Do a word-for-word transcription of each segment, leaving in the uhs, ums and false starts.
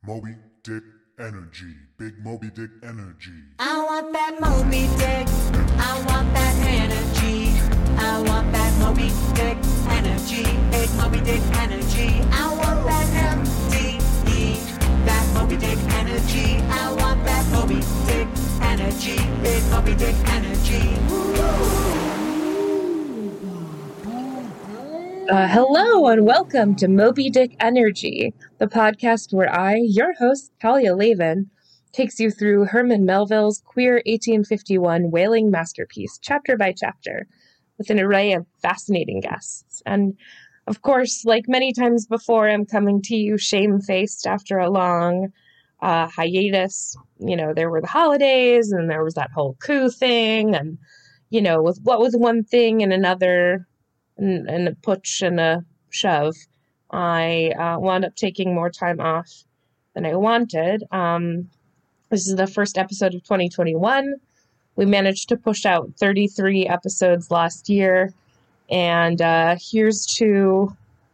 Moby Dick energy, big Moby Dick energy. I want that Moby Dick, I want that energy. I want that Moby Dick energy, big Moby Dick energy. I want that M D E, that Moby Dick energy. I want that Moby Dick energy, big Moby Dick energy. Uh, hello and welcome to Moby Dick Energy, the podcast where I, your host, Talia Lavin, takes you through Herman Melville's queer eighteen fifty-one whaling masterpiece, chapter by chapter, with an array of fascinating guests. And, of course, like many times before, I'm coming to you shamefaced after a long uh, hiatus. You know, there were the holidays, and there was that whole coup thing, and, you know, with what was one thing and another... And, and a push and a shove, I uh, wound up taking more time off than I wanted. Um, this is the first episode of twenty twenty-one. We managed to push out thirty-three episodes last year, and uh, here's to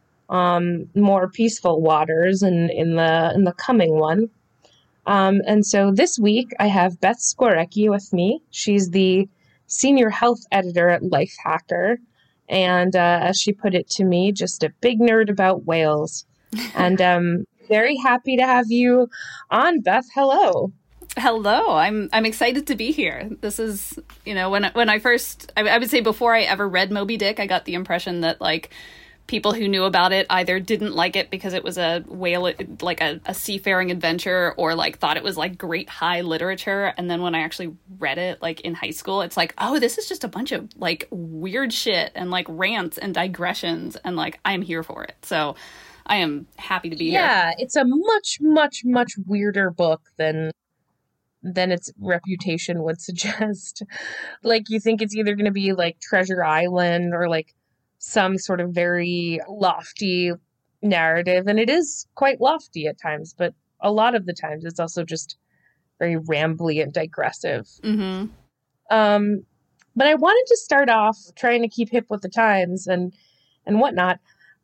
um, more peaceful waters in, in the in the coming one. Um, and so this week I have Beth Skorecki with me. She's the senior health editor at Lifehacker. And uh, as she put it to me, just a big nerd about whales. And um, very happy to have you on, Beth. Hello. Hello. I'm I'm excited to be here. This is, you know, when when I first, I, I would say before I ever read Moby Dick, I got the impression that like people who knew about it either didn't like it because it was a whale, like a, a seafaring adventure, or like thought it was like great high literature. And then when I actually read it, like in high school, it's like, oh, this is just a bunch of like weird shit and like rants and digressions, and like I'm here for it. So I am happy to be yeah, here. Yeah, it's a much, much, much weirder book than than its reputation would suggest. Like, you think it's either going to be like Treasure Island or like some sort of very lofty narrative, and it is quite lofty at times, but a lot of the times it's also just very rambly and digressive. Mm-hmm. Um, but I wanted to start off trying to keep hip with the times and and whatnot.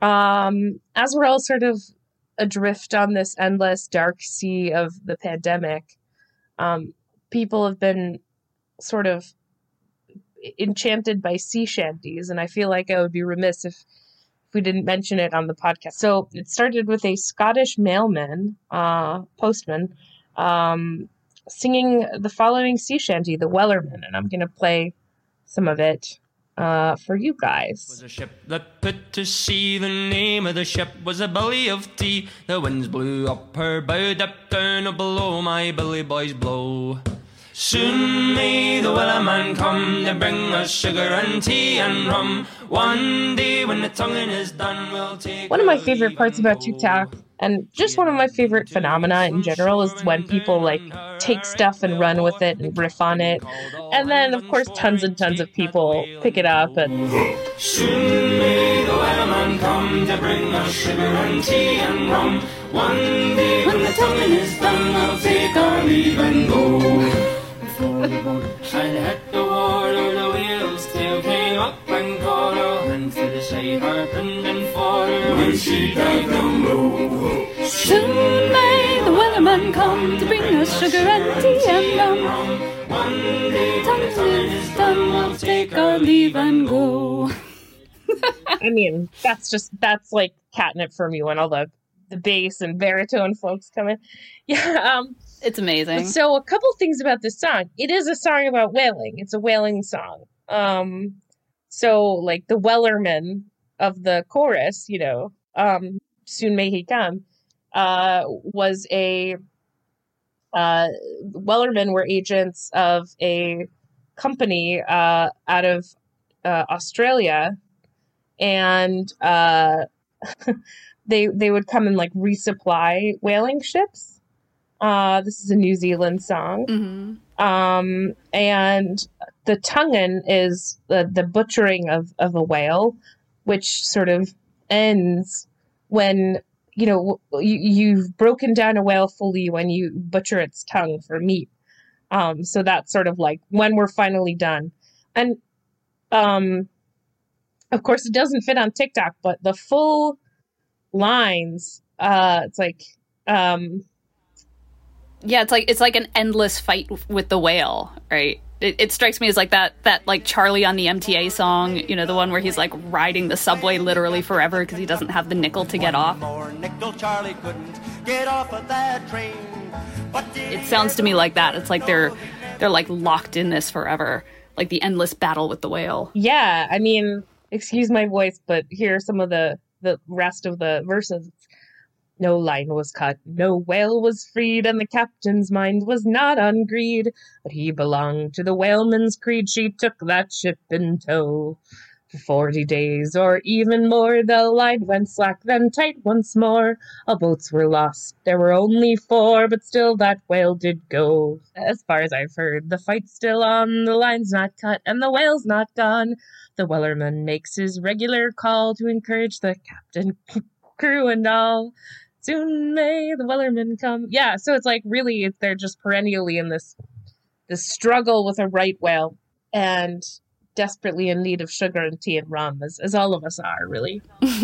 Um, as we're all sort of adrift on this endless dark sea of the pandemic, um, people have been sort of enchanted by sea shanties, and I feel like I would be remiss if, if we didn't mention it on the podcast. So it started with a Scottish mailman, uh, postman, um, singing the following sea shanty, The Wellerman, and I'm going to play some of it uh, for you guys. Was a ship that put to sea. The name of the ship was a Billy of Tea. The winds blew up her bow, up down or below my Billy boys blow. Soon may the Wellerman come to bring us sugar and tea and rum. One day when the tonguing is done, we'll take... One of my favorite parts about TikTok, and just one of my favorite phenomena in general, is when people like take stuff and run with it and riff on it. And then, of course, tons and tons of people pick it up and... Soon may the Wellerman come to bring us sugar and tea and rum. One day when the tonguing is done, we'll take our leave and go. And hit the water, the whale's tail came up and caught her, and to the side harping and fought her when she dived down low. Soon may the Wellerman come to bring us sugar and tea and rum. One day when the Time is done, we'll take our leave and go. I mean, that's just, that's like catnip for me when all the, the bass and baritone folks come in. Yeah, um... It's amazing. So a couple things about this song. It is a song about whaling. It's a whaling song. Um, so like the Wellerman of the chorus, you know, um, soon may he come, uh, was a, uh, Wellerman were agents of a company, uh, out of, uh, Australia. And, uh, they, they would come and like resupply whaling ships. Uh, this is a New Zealand song. Mm-hmm. Um, and the tonguing is the, the butchering of, of a whale, which sort of ends when, you know, you, you've broken down a whale fully when you butcher its tongue for meat. Um, so that's sort of like when we're finally done. And, um, of course, it doesn't fit on TikTok, but the full lines, uh, it's like, um, Yeah, it's like it's like an endless fight w- with the whale, right? It, it strikes me as like that that like Charlie on the M T A song, you know, the one where he's like riding the subway literally forever because he doesn't have the nickel to get off. More nickel Charlie couldn't get off of that train. But It sounds to me like that. It's like they're they're like locked in this forever, like the endless battle with the whale. Yeah, I mean, excuse my voice, but here are some of the the rest of the verses. No line was cut, no whale was freed, and the captain's mind was not on greed. But he belonged to the whaleman's creed, she took that ship in tow. For forty days, or even more, the line went slack, then tight once more. All boats were lost, there were only four, but still that whale did go. As far as I've heard, the fight's still on, the line's not cut, and the whale's not gone. The wellerman makes his regular call to encourage the captain, crew, and all. Soon may the wellerman come. Yeah, so it's like really they're just perennially in this this struggle with a right whale and desperately in need of sugar and tea and rum, as, as all of us are, really.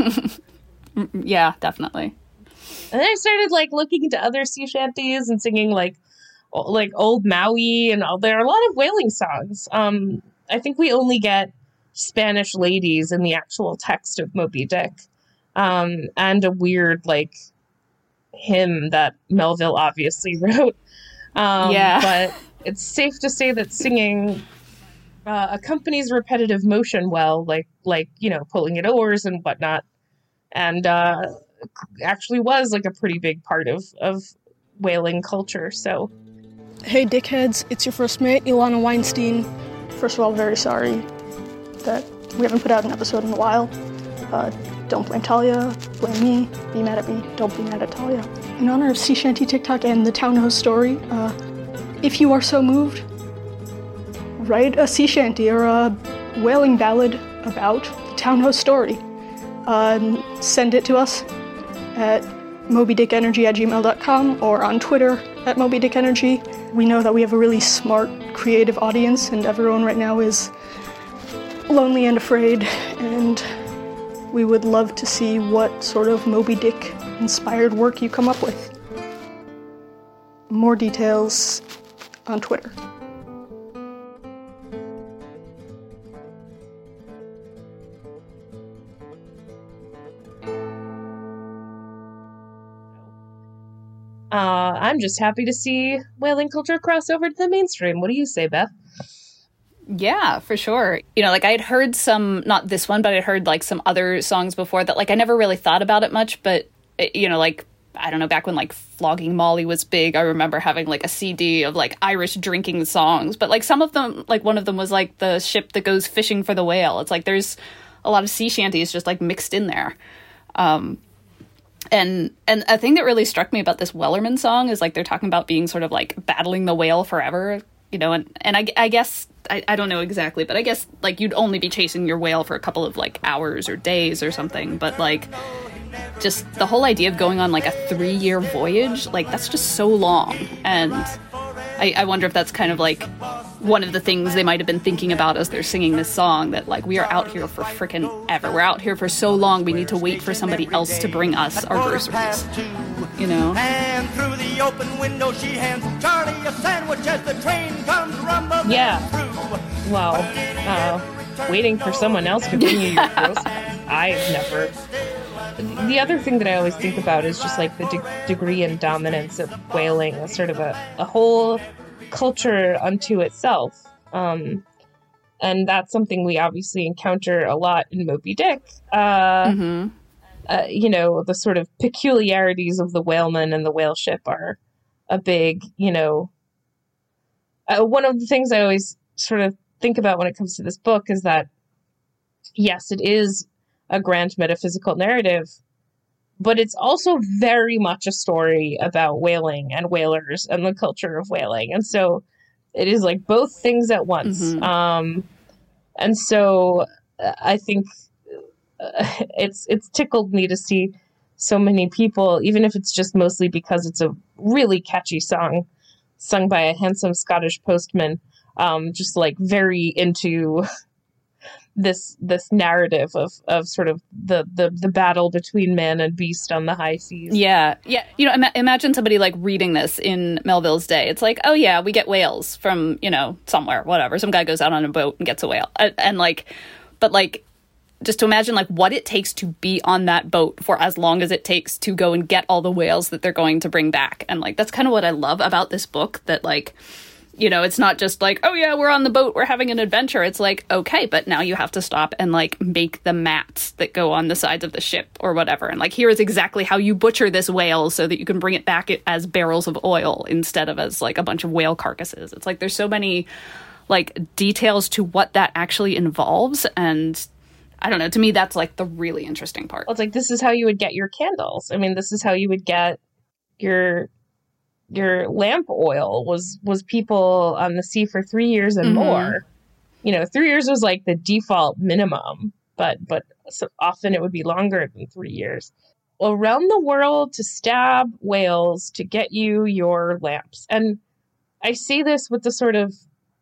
Yeah, definitely. And then I started like looking into other sea shanties and singing like o- like Old Maui and all. There are a lot of whaling songs. Um, I think we only get Spanish ladies in the actual text of Moby Dick, um, and a weird like hymn that Melville obviously wrote. Um, Yeah. But it's safe to say that singing uh, accompanies repetitive motion well, like like you know pulling at oars and whatnot, and uh, actually was like a pretty big part of of whaling culture. So Hey dickheads, it's your first mate, Ilana Weinstein. First of all, very sorry that we haven't put out an episode in a while. Uh, don't blame Talia, blame me, be mad at me, don't be mad at Talia. In honor of Sea Shanty TikTok and the Town Host story, uh, if you are so moved, write a sea shanty or a whaling ballad about the Town Host story. Uh, send it to us at mobydickenergy at gmail dot com or on Twitter at mobydickenergy. We know that we have a really smart, creative audience, and everyone right now is lonely and afraid, and we would love to see what sort of Moby Dick-inspired work you come up with. More details on Twitter. Uh, I'm just happy to see whaling culture cross over to the mainstream. What do you say, Beth? Yeah, for sure. You know, like I had heard some, not this one, but I had heard like some other songs before that like I never really thought about it much, but you know, like I don't know, back when like Flogging Molly was big, I remember having like a C D of like Irish drinking songs, but like some of them, like one of them was like the ship that goes fishing for the whale. It's like there's a lot of sea shanties just like mixed in there. Um, and and a thing that really struck me about this Wellerman song is like they're talking about being sort of like battling the whale forever, you know, and, and I, I guess, I, I don't know exactly, but I guess like you'd only be chasing your whale for a couple of like hours or days or something, but like just the whole idea of going on like a three-year voyage, like that's just so long. And I, I wonder if that's kind of like one of the things they might have been thinking about as they're singing this song, that like we are out here for frickin' ever. We're out here for so long, we need to wait for somebody else to bring us our groceries, you know? And through the open window she hands Charlie a sandwich as the train comes rumbling Yeah. through. Well, uh, waiting for someone else to bring you your groceries. I've never. The other thing that I always think about is just like the de- degree and dominance of whaling as sort of a, a whole culture unto itself. Um, and that's something we obviously encounter a lot in Moby Dick. Uh, Mm-hmm. uh, you know, the sort of peculiarities of the whaleman and the whale ship are a big, you know, uh, one of the things I always sort of think about when it comes to this book is that, yes, it is a grand metaphysical narrative, but it's also very much a story about whaling and whalers and the culture of whaling. And so it is like both things at once. Mhm. Um, and so uh, I think uh, it's it's tickled me to see so many people, even if it's just mostly because it's a really catchy song sung by a handsome Scottish postman, um, just like very into this this narrative of of sort of the the the battle between man and beast on the high seas. Yeah, yeah. You know, ima- imagine somebody like reading this in Melville's day. It's like, oh yeah, we get whales from, you know, somewhere, whatever. Some guy goes out on a boat and gets a whale, and, and like, but like, just to imagine like what it takes to be on that boat for as long as it takes to go and get all the whales that they're going to bring back, and like that's kind of what I love about this book. That like, you know, it's not just like, oh yeah, we're on the boat, we're having an adventure. It's like, okay, but now you have to stop and like make the mats that go on the sides of the ship or whatever. And like, here is exactly how you butcher this whale so that you can bring it back as barrels of oil instead of as like a bunch of whale carcasses. It's like, there's so many like details to what that actually involves. And I don't know, to me, that's like the really interesting part. Well, it's like, this is how you would get your candles. I mean, this is how you would get your your lamp oil was was people on the sea for three years and mm-hmm. more. You know, three years was like the default minimum, but but so often it would be longer than three years. Around the world to stab whales to get you your lamps. And I say this with the sort of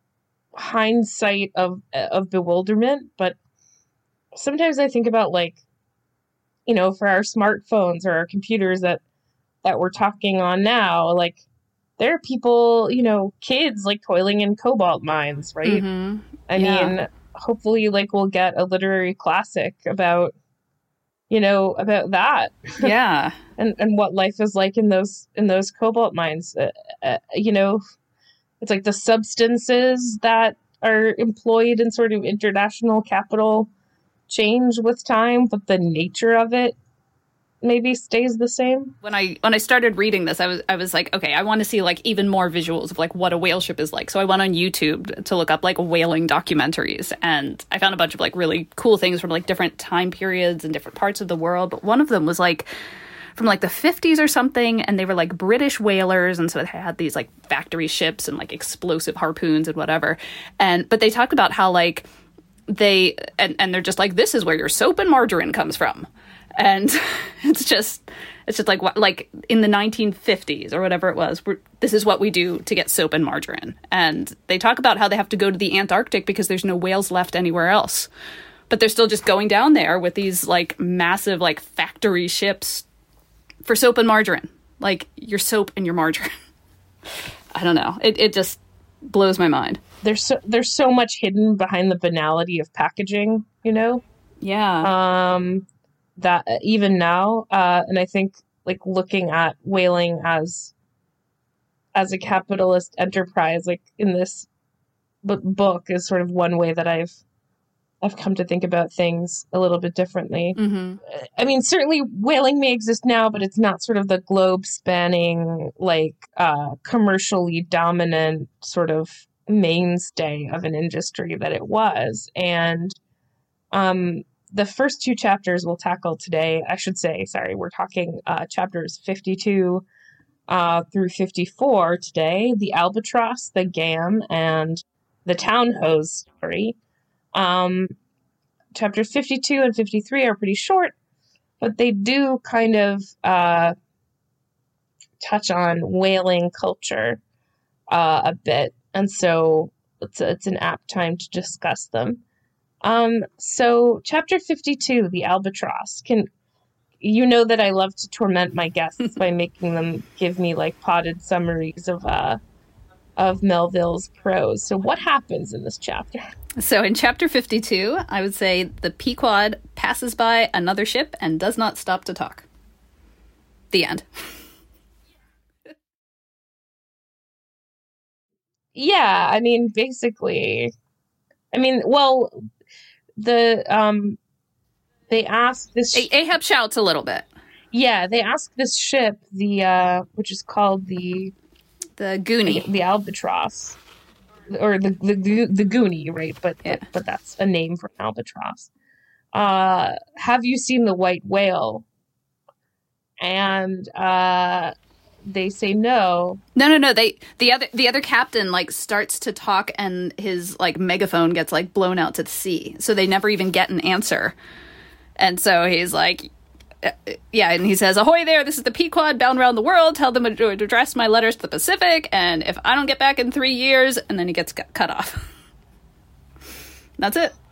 hindsight of of bewilderment, but sometimes I think about like, you know, for our smartphones or our computers that that we're talking on now, like there are people, you know, kids like toiling in cobalt mines, right? Mm-hmm. I yeah. mean, hopefully like we'll get a literary classic about, you know, about that. Yeah. and and what life is like in those in those cobalt mines. Uh, uh, you know, it's like the substances that are employed in sort of international capital change with time, but the nature of it maybe stays the same. When I when I started reading this, I was I was like, okay, I want to see like even more visuals of like what a whale ship is like. So I went on YouTube to look up like whaling documentaries, and I found a bunch of like really cool things from like different time periods and different parts of the world. But one of them was like from like the fifties or something, and they were like British whalers, and so they had these like factory ships and like explosive harpoons and whatever. And but they talked about how like they and and they're just like, this is where your soap and margarine comes from. And it's just, it's just like what, like in the nineteen fifties or whatever it was, we're, this is what we do to get soap and margarine. And they talk about how they have to go to the Antarctic because there's no whales left anywhere else. But they're still just going down there with these like massive like factory ships for soap and margarine, like your soap and your margarine. I don't know. It it just blows my mind. There's so, there's so much hidden behind the banality of packaging, you know? Yeah. Um, that even now, uh, and I think like looking at whaling as as a capitalist enterprise, like in this b- book, is sort of one way that I've I've come to think about things a little bit differently. Mm-hmm. I mean, certainly whaling may exist now, but it's not sort of the globe spanning, like uh, commercially dominant sort of mainstay of an industry that it was. And um the first two chapters we'll tackle today, I should say, sorry, we're talking uh, chapters fifty-two uh, through fifty-four today, the Albatross, the Gam, and the Town Hose story. Um, chapters fifty-two and fifty-three are pretty short, but they do kind of uh, touch on whaling culture uh, a bit, and so it's, it's an apt time to discuss them. Um, so chapter fifty-two, the Albatross, can, you know that I love to torment my guests by making them give me like potted summaries of, uh, of Melville's prose. So what happens in this chapter? So in chapter fifty-two, I would say the Pequod passes by another ship and does not stop to talk. The end. Yeah, I mean, basically, I mean, well, the um they ask this A- Ahab shouts a little bit. Yeah, they ask this ship, the uh which is called the the Goonie, the, the Albatross, or the the the Goonie, right? But, yeah. but but that's a name for an albatross. Uh, have you seen the white whale? And uh, they say no. No, no, no. They the other the other captain like starts to talk, and his like megaphone gets like blown out to the sea. So they never even get an answer. And so he's like, uh, yeah, and he says, "Ahoy there! This is the Pequod bound around the world. Tell them to address my letters to the Pacific. And if I don't get back in three years," and then he gets cut off. That's it.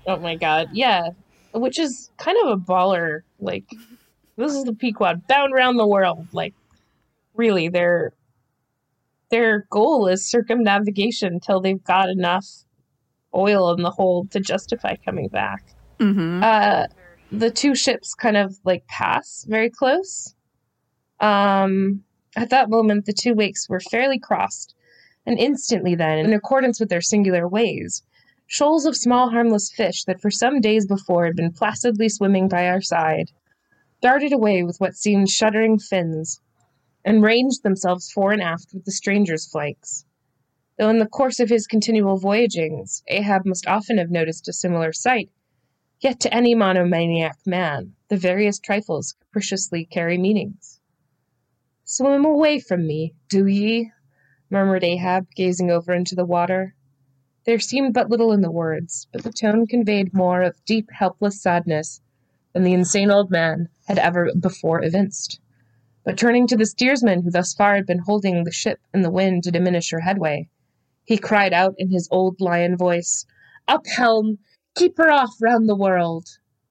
Oh my god, yeah. Which is kind of a baller. Like, this is the Pequod, bound around the world. Like, really, their their goal is circumnavigation until they've got enough oil in the hold to justify coming back. Mm-hmm. Uh, the two ships kind of, like, pass very close. Um, at that moment, the two wakes were fairly crossed, and instantly then, in accordance with their singular ways, shoals of small harmless fish that for some days before had been placidly swimming by our side darted away with what seemed shuddering fins, and ranged themselves fore and aft with the stranger's flanks. Though in the course of his continual voyagings, Ahab must often have noticed a similar sight, yet to any monomaniac man, the various trifles capriciously carry meanings. "Swim away from me, do ye?" murmured Ahab, gazing over into the water. There seemed but little in the words, but the tone conveyed more of deep, helpless sadness than the insane old man had ever before evinced. But turning to the steersman, who thus far had been holding the ship in the wind to diminish her headway, he cried out in his old lion voice, "Up helm! Keep her off round the world!"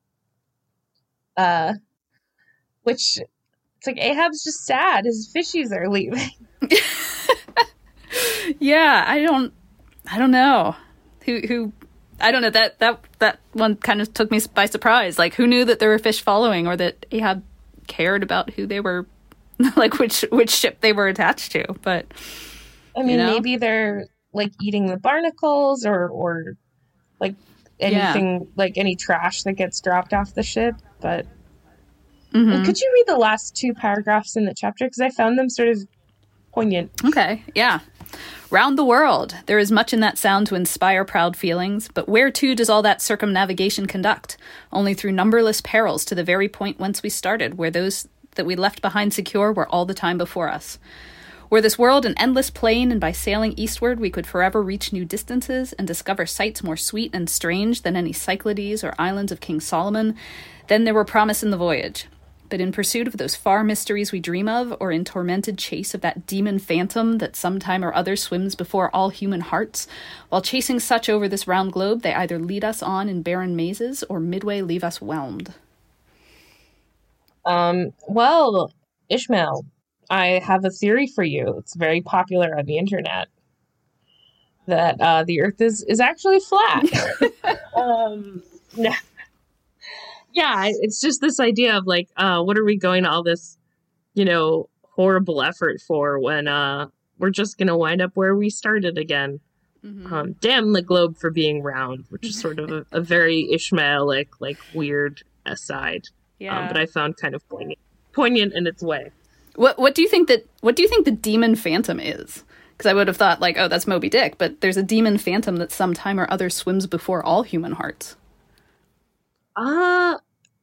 Uh, which, it's like Ahab's just sad. His fishies are leaving. Yeah, I don't... I don't know. Who, who, I don't know, that, that, that one kind of took me by surprise. Like, who knew that there were fish following, or that Ahab cared about who they were, like, which, which ship they were attached to? But, I mean, you know? Maybe they're, like, eating the barnacles, or, or like, anything, yeah. like, any trash that gets dropped off the ship, but... Mm-hmm. Could you read the last two paragraphs in the chapter? Because I found them sort of poignant. Okay, yeah. Round the world, there is much in that sound to inspire proud feelings, but whereto does all that circumnavigation conduct? Only through numberless perils to the very point whence we started, where those that we left behind secure were all the time before us. Were this world an endless plain, and by sailing eastward we could forever reach new distances, and discover sights more sweet and strange than any Cyclades or islands of King Solomon, then there were promise in the voyage. But in pursuit of those far mysteries we dream of, or in tormented chase of that demon phantom that sometime or other swims before all human hearts, while chasing such over this round globe, they either lead us on in barren mazes, or midway leave us whelmed. Um, well, Ishmael, I have a theory for you. It's very popular on the internet. That uh, the Earth is, is actually flat. um, no. Yeah, it's just this idea of, like, uh, what are we going to all this, you know, horrible effort for when uh, we're just going to wind up where we started again. Mm-hmm. Um, damn the globe for being round, which is sort of a, a very Ishmaelic, like, weird aside. Yeah. Um, but I found kind of poignant, poignant in its way. What What do you think that? What do you think the demon phantom is? Because I would have thought, like, oh, that's Moby Dick, but there's a demon phantom that sometime or other swims before all human hearts. Uh,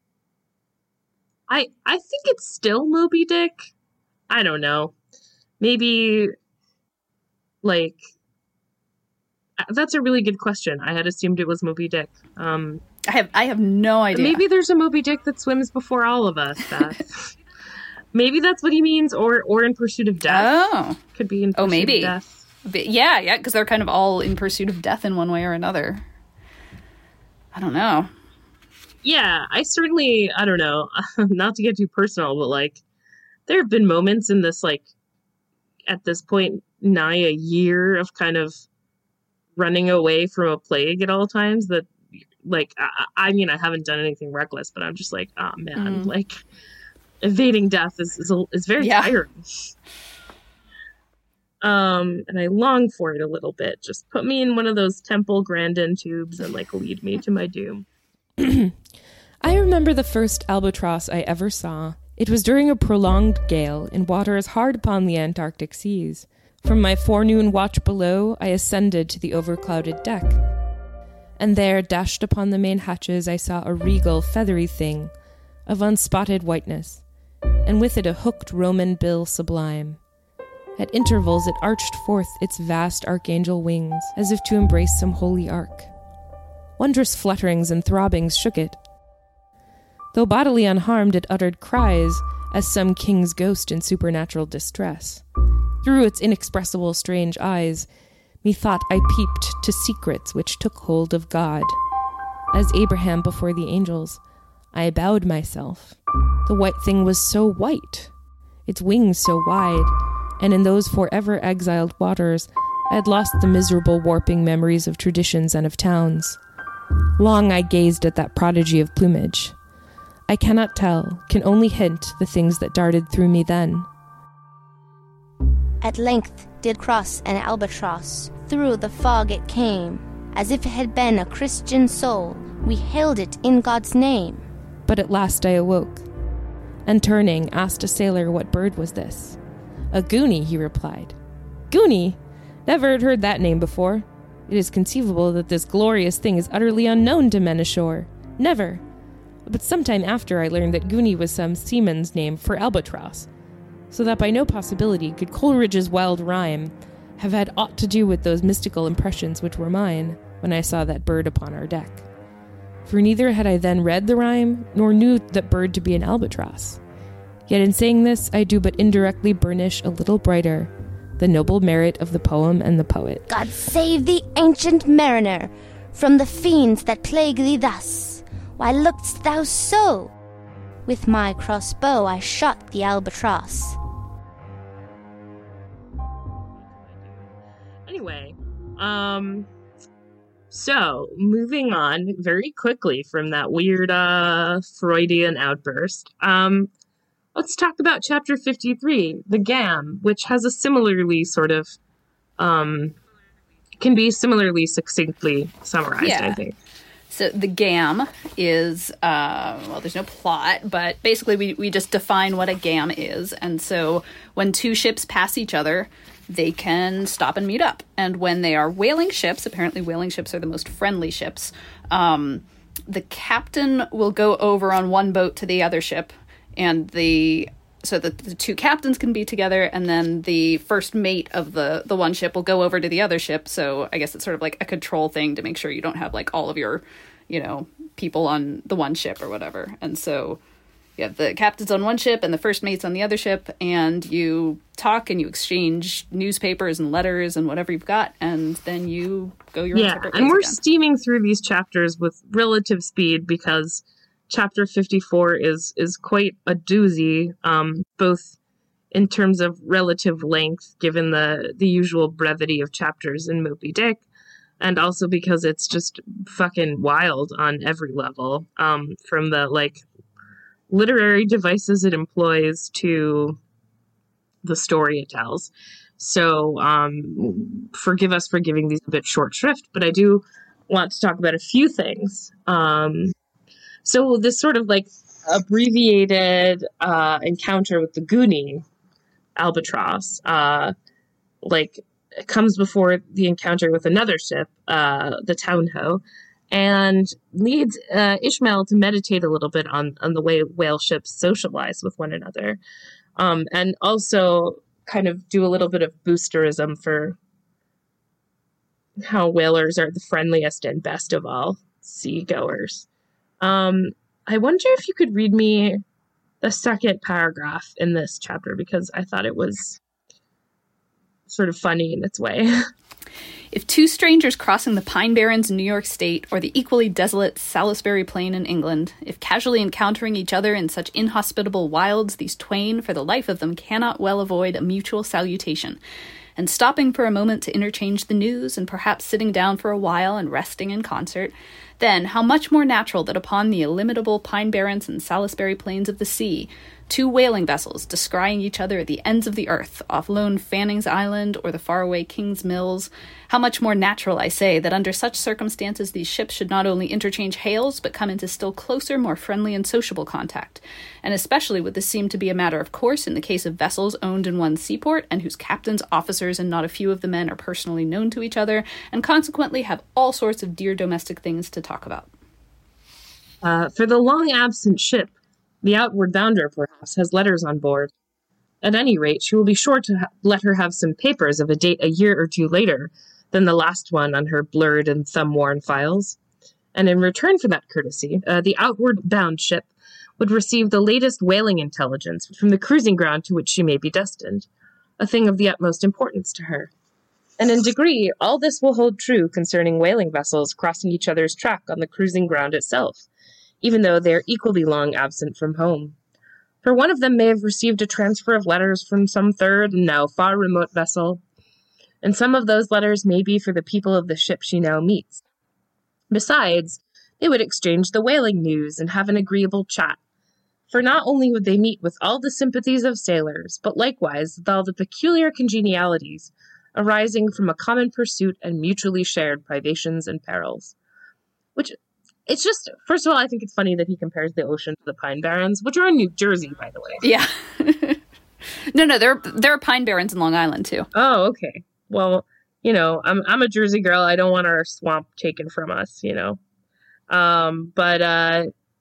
I I think it's still Moby Dick. I don't know. Maybe, like, that's a really good question. I had assumed it was Moby Dick. Um, I have I have no idea. Maybe there's a Moby Dick that swims before all of us. Beth. Maybe that's what he means, or or in pursuit of death. Oh, could be in pursuit oh maybe. of death. But yeah, yeah, because they're kind of all in pursuit of death in one way or another. I don't know. Yeah, I certainly, I don't know, not to get too personal, but, like, there have been moments in this, like, at this point, nigh a year of kind of running away from a plague at all times that, like, I, I mean, I haven't done anything reckless, but I'm just like, oh, man, mm. like, evading death is is, a, is very yeah. tiring. Um, and I long for it a little bit. Just put me in one of those Temple Grandin tubes and, like, lead me to my doom. I remember the first albatross I ever saw. It was during a prolonged gale in waters hard upon the Antarctic seas. From my forenoon watch below, I ascended to the overclouded deck. And there, dashed upon the main hatches, I saw a regal, feathery thing, of unspotted whiteness, and with it a hooked Roman bill sublime. At intervals it arched forth its vast archangel wings, as if to embrace some holy ark. Wondrous flutterings and throbbings shook it. Though bodily unharmed, it uttered cries, as some king's ghost in supernatural distress. Through its inexpressible strange eyes, methought I peeped to secrets which took hold of God. as Abraham before the angels. I bowed myself. The white thing was so white, its wings so wide, and in those forever exiled waters, I had lost the miserable warping memories of traditions and of towns. Long I gazed at that prodigy of plumage. I cannot tell, can only hint the things that darted through me then. At length did cross an albatross. Through the fog it came. As if it had been a Christian soul, we hailed it in God's name. But at last I awoke, and turning, asked a sailor what bird was this. A goonie, he replied. Goonie? Never had heard that name before. It is conceivable that this glorious thing is utterly unknown to men ashore. Never. But sometime after I learned that goonie was some seaman's name for albatross, so that by no possibility could Coleridge's wild rhyme have had aught to do with those mystical impressions which were mine when I saw that bird upon our deck. For neither had I then read the rhyme, nor knew that bird to be an albatross. Yet in saying this, I do but indirectly burnish a little brighter the noble merit of the poem and the poet. God save thee, ancient mariner, from the fiends that plague thee thus. Why look'st thou so? With my crossbow I shot the albatross. Anyway, um, so moving on very quickly from that weird uh, Freudian outburst, um, let's talk about chapter fifty-three, the Gam, which has a similarly sort of, um, can be similarly succinctly summarized, Yeah. I think. So the Gam is, uh, well, there's no plot, but basically we, we just define what a Gam is. And so when two ships pass each other, they can stop and meet up. And when they are whaling ships, apparently whaling ships are the most friendly ships, um, the captain will go over on one boat to the other ship, and the so that the two captains can be together, and then the first mate of the, the one ship will go over to the other ship. So I guess it's sort of like a control thing to make sure you don't have like all of your, you know, people on the one ship or whatever. And so you have the captain's on one ship and the first mate's on the other ship, and you talk and you exchange newspapers and letters and whatever you've got, and then you go your own Yeah, separate and ways we're again. steaming through these chapters with relative speed because chapter fifty-four is is quite a doozy, um, both in terms of relative length, given the, the usual brevity of chapters in Moby Dick, and also because it's just fucking wild on every level, um, from the, like, literary devices it employs to the story it tells. So um, forgive us for giving these a bit short shrift, but I do want to talk about a few things. Um, so this sort of like abbreviated uh, encounter with the Goonie albatross, uh, like comes before the encounter with another ship, uh, the Townho, and leads uh, Ishmael to meditate a little bit on, on the way whale ships socialize with one another, um, and also kind of do a little bit of boosterism for how whalers are the friendliest and best of all seagoers. Um, I wonder if you could read me the second paragraph in this chapter, because I thought it was sort of funny in its way. If two strangers crossing the Pine Barrens in New York State or the equally desolate Salisbury Plain in England, if casually encountering each other in such inhospitable wilds, these twain for the life of them cannot well avoid a mutual salutation, and stopping for a moment to interchange the news, and perhaps sitting down for a while and resting in concert, then how much more natural that upon the illimitable Pine Barrens and Salisbury Plains of the sea, two whaling vessels descrying each other at the ends of the earth, off lone Fanning's Island or the faraway King's Mills, how much more natural, I say, that under such circumstances these ships should not only interchange hails, but come into still closer, more friendly and sociable contact. And especially would this seem to be a matter of course in the case of vessels owned in one seaport, and whose captains, officers, and not a few of the men are personally known to each other, and consequently have all sorts of dear domestic things to talk about. Uh, for the long-absent ship, the outward bounder, perhaps, has letters on board. At any rate, she will be sure to ha- let her have some papers of a date a year or two later than the last one on her blurred and thumb-worn files. And in return for that courtesy, uh, the outward bound ship would receive the latest whaling intelligence from the cruising ground to which she may be destined, a thing of the utmost importance to her. And in degree, all this will hold true concerning whaling vessels crossing each other's track on the cruising ground itself, even though they are equally long absent from home. For one of them may have received a transfer of letters from some third and now far remote vessel, and some of those letters may be for the people of the ship she now meets. Besides, they would exchange the whaling news and have an agreeable chat, for not only would they meet with all the sympathies of sailors, but likewise with all the peculiar congenialities arising from a common pursuit and mutually shared privations and perils. Which, it's just, first of all, I think it's funny that he compares the ocean to the Pine Barrens, which are in New Jersey, by the way. Yeah. no, no, there, there are Pine Barrens in Long Island, too. Oh, okay. Well, you know, I'm I'm a Jersey girl. I don't want our swamp taken from us, you know. Um, but uh,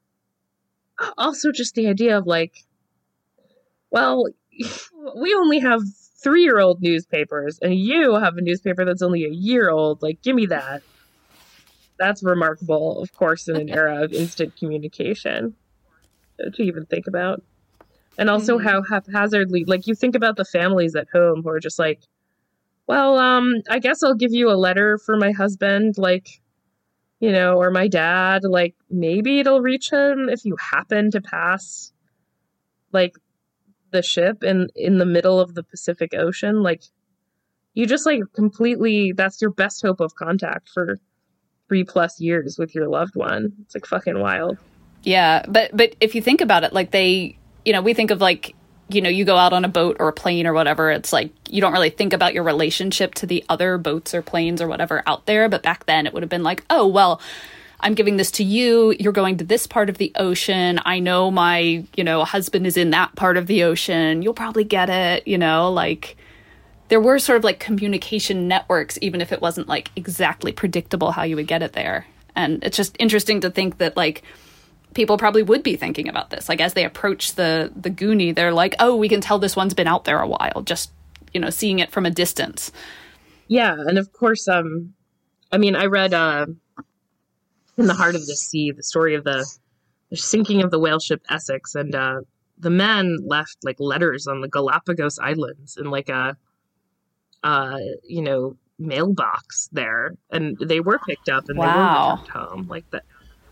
also just the idea of like, well, we only have three-year-old newspapers, and you have a newspaper that's only a year old. Like, give me that. That's remarkable, of course, in an era of instant communication to even think about. And also mm-hmm. how haphazardly, like, you think about the families at home who are just like, well, um, I guess I'll give you a letter for my husband, like, you know, or my dad, like, maybe it'll reach him if you happen to pass, like, the ship in, in the middle of the Pacific Ocean. Like, you just, like, completely, that's your best hope of contact for three plus years with your loved one. It's, like, fucking wild. Yeah, but, but if you think about it, like, they, you know, we think of, like, you know, you go out on a boat or a plane or whatever, it's like, you don't really think about your relationship to the other boats or planes or whatever out there. But back then it would have been like, oh, well, I'm giving this to you. You're going to this part of the ocean. I know my, you know, husband is in that part of the ocean. You'll probably get it, you know, like there were sort of like communication networks, even if it wasn't like exactly predictable how you would get it there. And it's just interesting to think that like, people probably would be thinking about this. Like as they approach the the Goonie, they're like, oh, we can tell this one's been out there a while, just, you know, seeing it from a distance. Yeah, and of course, um, I mean, I read uh, In the Heart of the Sea, the story of the, the sinking of the whale ship Essex, and uh, the men left like letters on the Galapagos Islands in like a, uh, you know, mailbox there, and they were picked up and wow. they were returned home, like that.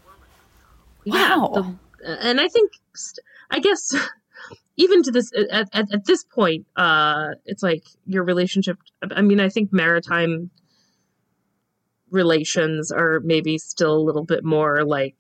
Wow. Yeah, the, and I think, I guess, even to this, at, at, at this point, uh, it's like your relationship, I mean, I think maritime relations are maybe still a little bit more like,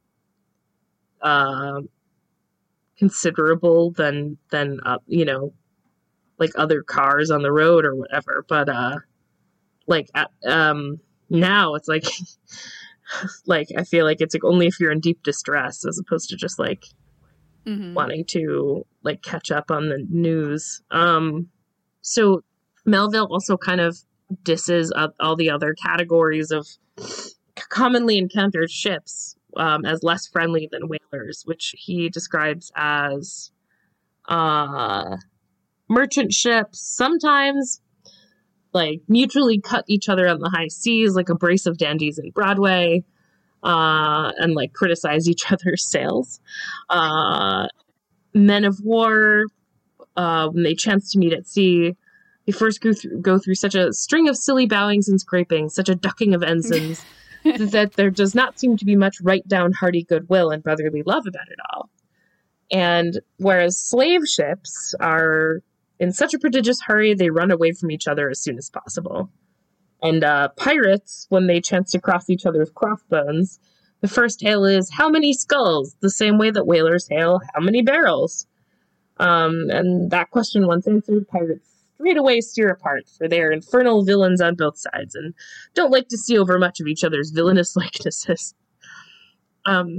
uh, considerable than, than, uh, you know, like other cars on the road or whatever. But, uh, like, um, now it's like, like, I feel like it's like only if you're in deep distress as opposed to just like mm-hmm. wanting to like catch up on the news. Um, so Melville also kind of disses up all the other categories of commonly encountered ships um, as less friendly than whalers, which he describes as uh, merchant ships, sometimes like mutually cut each other on the high seas, like a brace of dandies in Broadway, uh, and like criticize each other's sails. Uh, men of war, uh, when they chance to meet at sea, they first go through, go through such a string of silly bowings and scrapings, such a ducking of ensigns, that there does not seem to be much right down hearty goodwill and brotherly love about it all. And whereas slave ships are in such a prodigious hurry, they run away from each other as soon as possible. And uh, pirates, when they chance to cross each other's crossbones, the first hail is, how many skulls? The same way that whalers hail, how many barrels? Um, and that question once answered, pirates straight away steer apart, for they are infernal villains on both sides, and don't like to see over much of each other's villainous likenesses. Um,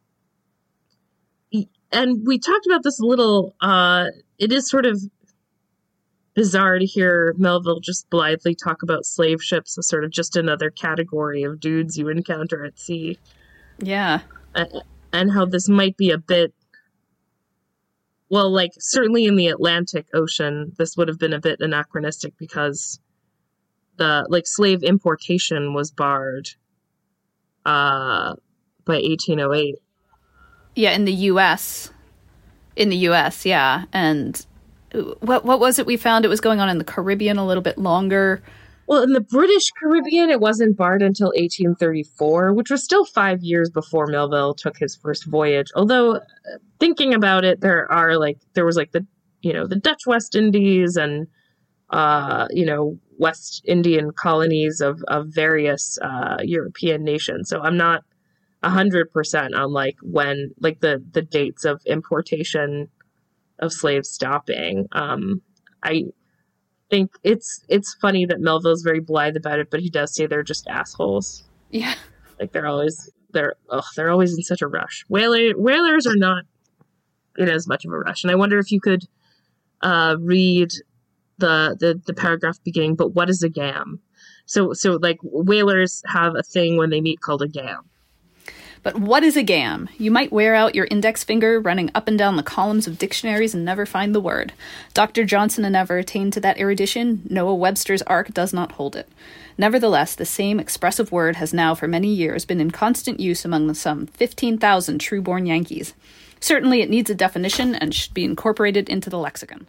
and we talked about this a little, uh, it is sort of bizarre to hear Melville just blithely talk about slave ships as sort of just another category of dudes you encounter at sea. Yeah. Uh, and how this might be a bit, well, like, certainly in the Atlantic Ocean, this would have been a bit anachronistic because the, like, slave importation was barred uh, by eighteen oh eight. Yeah, in the U S In the U S, yeah. And what what was it we found? It was going on in the Caribbean a little bit longer. Well, in the British Caribbean, it wasn't barred until eighteen thirty-four, which was still five years before Melville took his first voyage. Although, uh, thinking about it, there are like there was like the you know the Dutch West Indies and uh, you know West Indian colonies of of various uh, European nations. So I'm not a hundred percent on like when like the the dates of importation of slaves stopping. Um, I. think it's it's funny that Melville's very blithe about it, but he does say they're just assholes. Yeah, like they're always they're oh they're always in such a rush. Whaler whalers are not in as much of a rush, and I wonder if you could uh, read the, the the paragraph beginning. But what is a gam? So so like whalers have a thing when they meet called a gam. But what is a gam? You might wear out your index finger running up and down the columns of dictionaries and never find the word. Doctor Johnson never attained to that erudition. Noah Webster's Ark does not hold it. Nevertheless, the same expressive word has now for many years been in constant use among the some fifteen thousand true-born Yankees. Certainly it needs a definition and should be incorporated into the lexicon.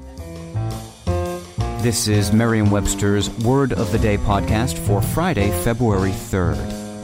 This is Merriam-Webster's Word of the Day podcast for Friday, February third.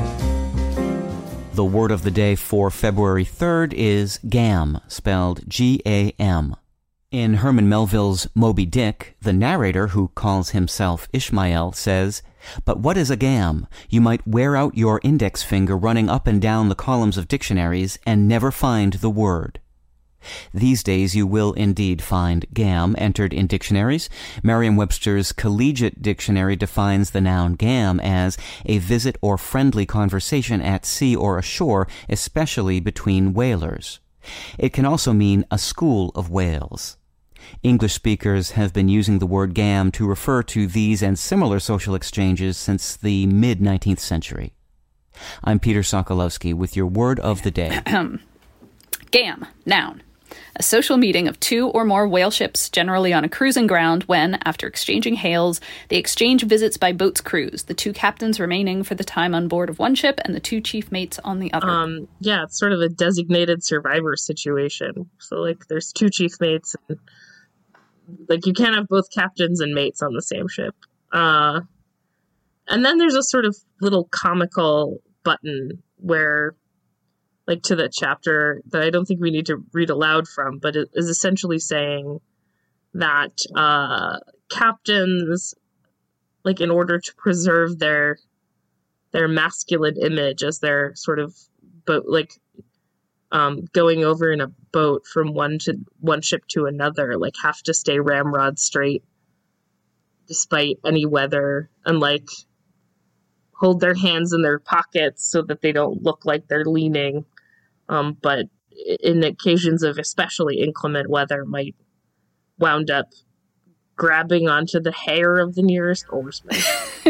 The word of the day for February third is gam, spelled G A M. In Herman Melville's Moby Dick, the narrator, who calls himself Ishmael, says, "But what is a gam? You might wear out your index finger running up and down the columns of dictionaries and never find the word." These days you will indeed find gam entered in dictionaries. Merriam-Webster's Collegiate Dictionary defines the noun gam as a visit or friendly conversation at sea or ashore, especially between whalers. It can also mean a school of whales. English speakers have been using the word gam to refer to these and similar social exchanges since the mid-nineteenth century. I'm Peter Sokolowski with your word of the day. Gam, noun. A social meeting of two or more whale ships, generally on a cruising ground, when, after exchanging hails, they exchange visits by boat's crews, the two captains remaining for the time on board of one ship and the two chief mates on the other. Um, yeah, it's sort of a designated survivor situation. So, like, there's two chief mates, and, like, you can't have both captains and mates on the same ship. Uh, and then there's a sort of little comical button where, like, to the chapter that I don't think we need to read aloud from, but it is essentially saying that uh, captains, like, in order to preserve their their masculine image as they're sort of boat, like, um, going over in a boat from one to one ship to another, like, have to stay ramrod straight despite any weather, and, like, hold their hands in their pockets so that they don't look like they're leaning. Um, but in occasions of especially inclement weather, might wound up grabbing onto the hair of the nearest oarsman.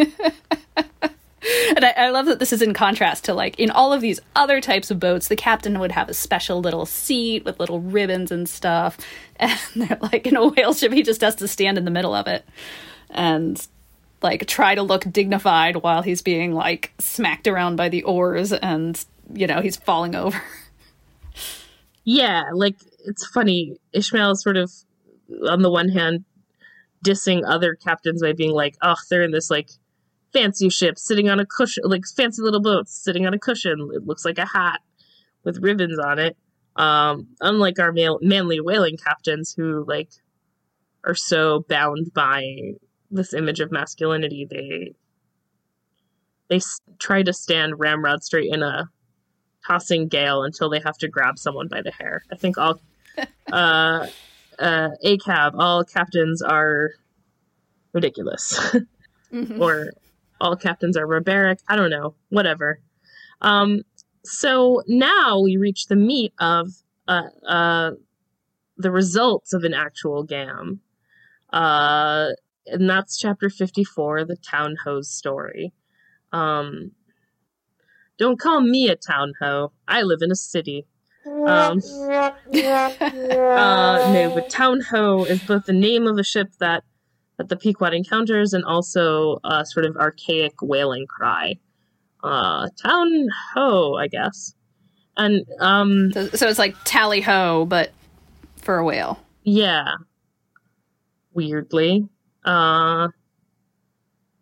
And I, I love that this is in contrast to, like, in all of these other types of boats, the captain would have a special little seat with little ribbons and stuff. And they're like, in a whale ship, he just has to stand in the middle of it and, like, try to look dignified while he's being, like, smacked around by the oars and, you know, he's falling over. Yeah, like, it's funny. Ishmael is sort of, on the one hand, dissing other captains by being like, oh, they're in this, like, fancy ship sitting on a cushion, like, fancy little boats sitting on a cushion. It looks like a hat with ribbons on it. Um, unlike our male, manly whaling captains who, like, are so bound by this image of masculinity, they they s- try to stand ramrod straight in a tossing gale until they have to grab someone by the hair. I think all uh, uh, A C A B, all captains are ridiculous. Mm-hmm. Or all captains are barbaric. I don't know. Whatever. Um, so now we reach the meat of uh, uh, the results of an actual gam. Uh, and that's chapter fifty-four, the town ho's story. Um, Don't call me a town hoe. I live in a city. Um, uh, no, but town hoe is both the name of a ship that, that the Pequod encounters and also a sort of archaic whaling cry. Uh, town hoe, I guess. And um, so, so it's like tally ho, but for a whale. Yeah. Weirdly. Uh,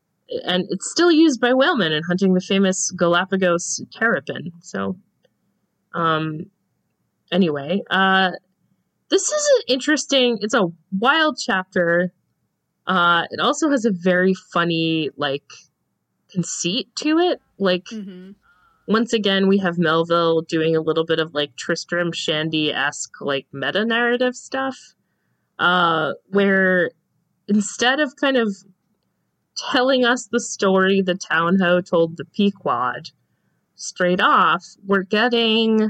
and it's still used by whalemen in hunting the famous Galapagos terrapin. So, um, anyway, uh, this is an interesting, it's a wild chapter. Uh, it also has a very funny, like, conceit to it. Like, mm-hmm. once again, we have Melville doing a little bit of, like, Tristram Shandy-esque, like, meta-narrative stuff, uh, where instead of kind of telling us the story the Townho told the Pequod straight off, we're getting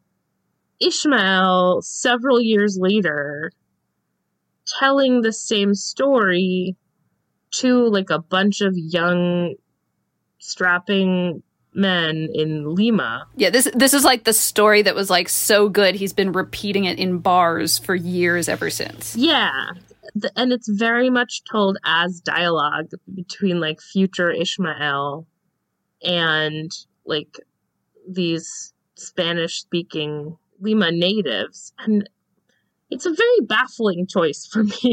Ishmael several years later telling the same story to like a bunch of young strapping men in Lima. Yeah, this this is like the story that was like so good he's been repeating it in bars for years ever since. Yeah. The, and it's very much told as dialogue between like future Ishmael and like these Spanish speaking Lima natives. And it's a very baffling choice for me.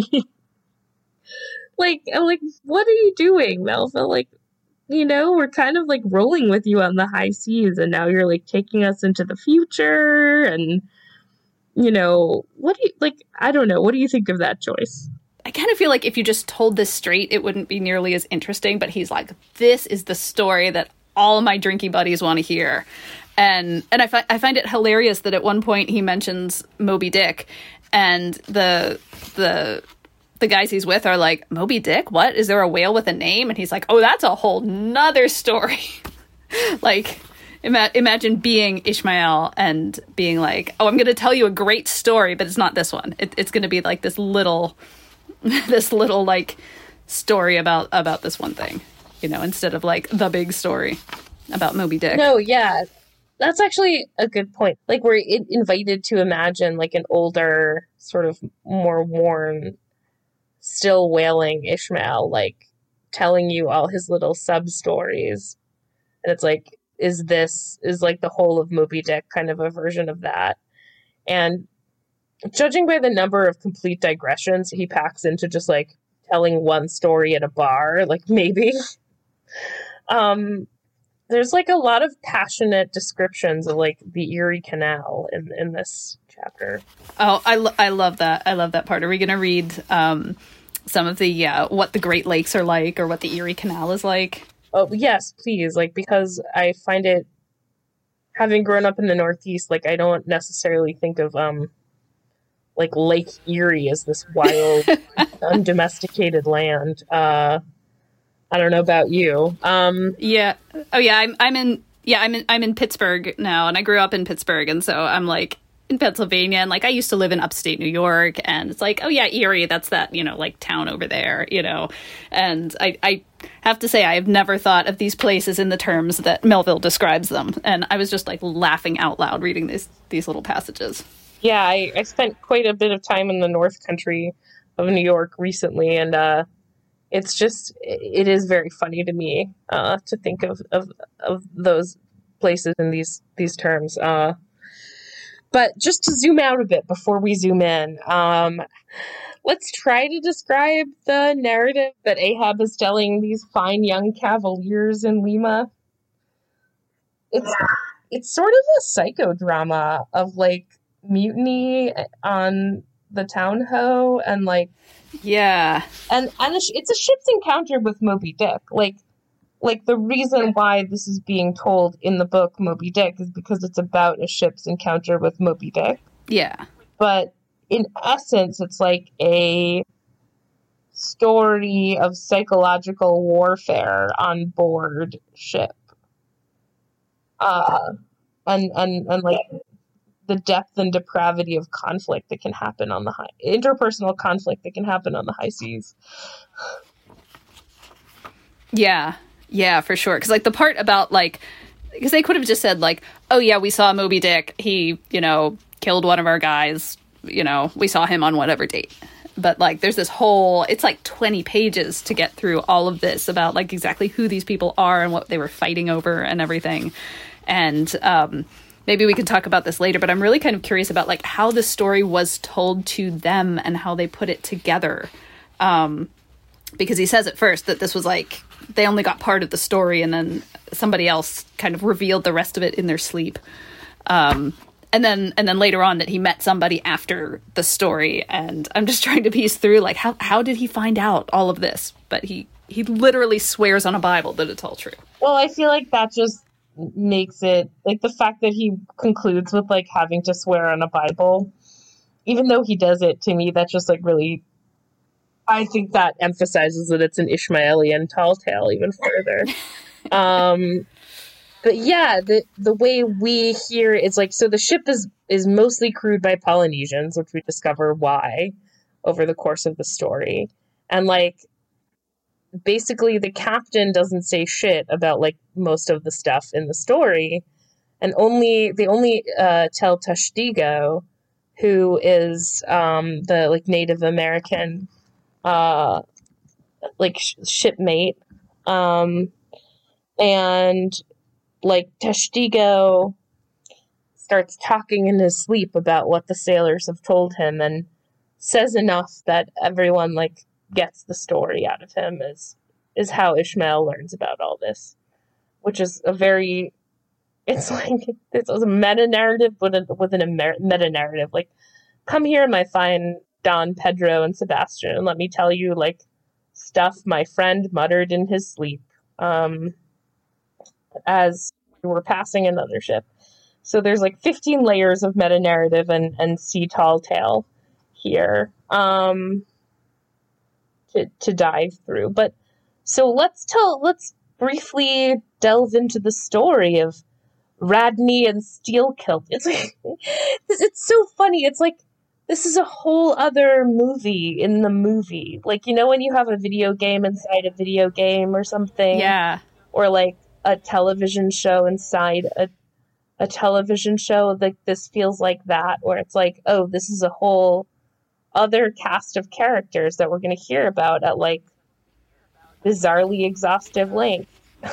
like, I'm like, what are you doing, Melville? Like, you know, we're kind of like rolling with you on the high seas, and now you're like taking us into the future. And, you know, what do you like? I don't know. What do you think of that choice? I kind of feel like if you just told this straight, it wouldn't be nearly as interesting. But he's like, this is the story that all my drinky buddies want to hear. And and I, fi- I find it hilarious that at one point he mentions Moby Dick, and the the the guys he's with are like, Moby Dick? What? Is there a whale with a name? And he's like, oh, that's a whole nother story. Like, ima- imagine being Ishmael and being like, oh, I'm going to tell you a great story, but it's not this one. It, it's going to be like this little, this little like story about about this one thing, you know, instead of like the big story about Moby Dick. No, yeah. That's actually a good point. Like, we're in- invited to imagine like an older, sort of more worn, still wailing Ishmael, like telling you all his little sub stories. And it's like, is this, is like the whole of Moby Dick kind of a version of that? And judging by the number of complete digressions he packs into just like telling one story at a bar, like maybe, um, there's like a lot of passionate descriptions of like the Erie Canal in, in this chapter. Oh, I, lo- I love that. I love that part. Are we going to read um, some of the, uh, what the Great Lakes are like or what the Erie Canal is like? Oh, yes, please. Like, because I find it, having grown up in the Northeast, like I don't necessarily think of, um, like Lake Erie as this wild, undomesticated land. Uh, I don't know about you. Um, yeah. Oh yeah. I'm, I'm in, yeah, I'm in, I'm in Pittsburgh now, and I grew up in Pittsburgh. And so I'm like in Pennsylvania, and like I used to live in upstate New York, and it's like, oh yeah, Erie, that's that, you know, like town over there, you know. And I, I have to say, I have never thought of these places in the terms that Melville describes them. And I was just like laughing out loud reading these, these little passages. Yeah. I, I spent quite a bit of time in the North Country of New York recently, and, uh, it's just, it is very funny to me uh, to think of, of of those places in these these terms. Uh, but just to zoom out a bit before we zoom in, um, let's try to describe the narrative that Ahab is telling these fine young cavaliers in Lima. It's it's sort of a psychodrama of like mutiny on the Townho and like. Yeah. And and it's a ship's encounter with Moby Dick. Like, like the reason why this is being told in the book Moby Dick is because it's about a ship's encounter with Moby Dick. Yeah. But in essence, it's like a story of psychological warfare on board ship. Uh, and, and, and like... the depth and depravity of conflict that can happen on the high interpersonal conflict that can happen on the high seas. Yeah, yeah, for sure. Because like the part about like, because they could have just said like, oh yeah, we saw Moby Dick. He, you know, killed one of our guys. You know, we saw him on whatever date. But like, there's this whole, it's like twenty pages to get through all of this about like exactly who these people are and what they were fighting over and everything. And, um, maybe we could talk about this later, but I'm really kind of curious about like how the story was told to them and how they put it together. Um, because he says at first that this was like they only got part of the story, and then somebody else kind of revealed the rest of it in their sleep. Um, and then and then later on that he met somebody after the story, and I'm just trying to piece through, like, how how did he find out all of this? But he he literally swears on a Bible that it's all true. Well, I feel like that just makes it, like, the fact that he concludes with, like, having to swear on a Bible, even though he does it, to me, that's just, like, really, I think that emphasizes that it's an Ishmaelian tall tale even further. um, but yeah, the the way we hear is, like, so the ship is, is mostly crewed by Polynesians, which we discover why over the course of the story. And, like, basically the captain doesn't say shit about, like, most of the stuff in the story, and only they only uh, tell Tashtigo, who is um, the, like, Native American uh, like sh- shipmate, um, and, like, Tashtigo starts talking in his sleep about what the sailors have told him, and says enough that everyone, like, gets the story out of him, is is how Ishmael learns about all this, which is a very, it's like, it's a meta-narrative within, within a mer- meta-narrative. Like, come here, my fine Don Pedro and Sebastian, and let me tell you, like, stuff my friend muttered in his sleep, um, as we were passing another ship. So there's, like, fifteen layers of meta-narrative and, and sea tall tale here. Um... To, to dive through. But so let's tell let's briefly delve into the story of Radney and Steelkilt. It's like it's so funny. It's like this is a whole other movie in the movie. Like, you know, when you have a video game inside a video game or something? Yeah. Or like a television show inside a a television show. Like, this feels like that, where it's like, oh, this is a whole other cast of characters that we're going to hear about at, like, bizarrely exhaustive length.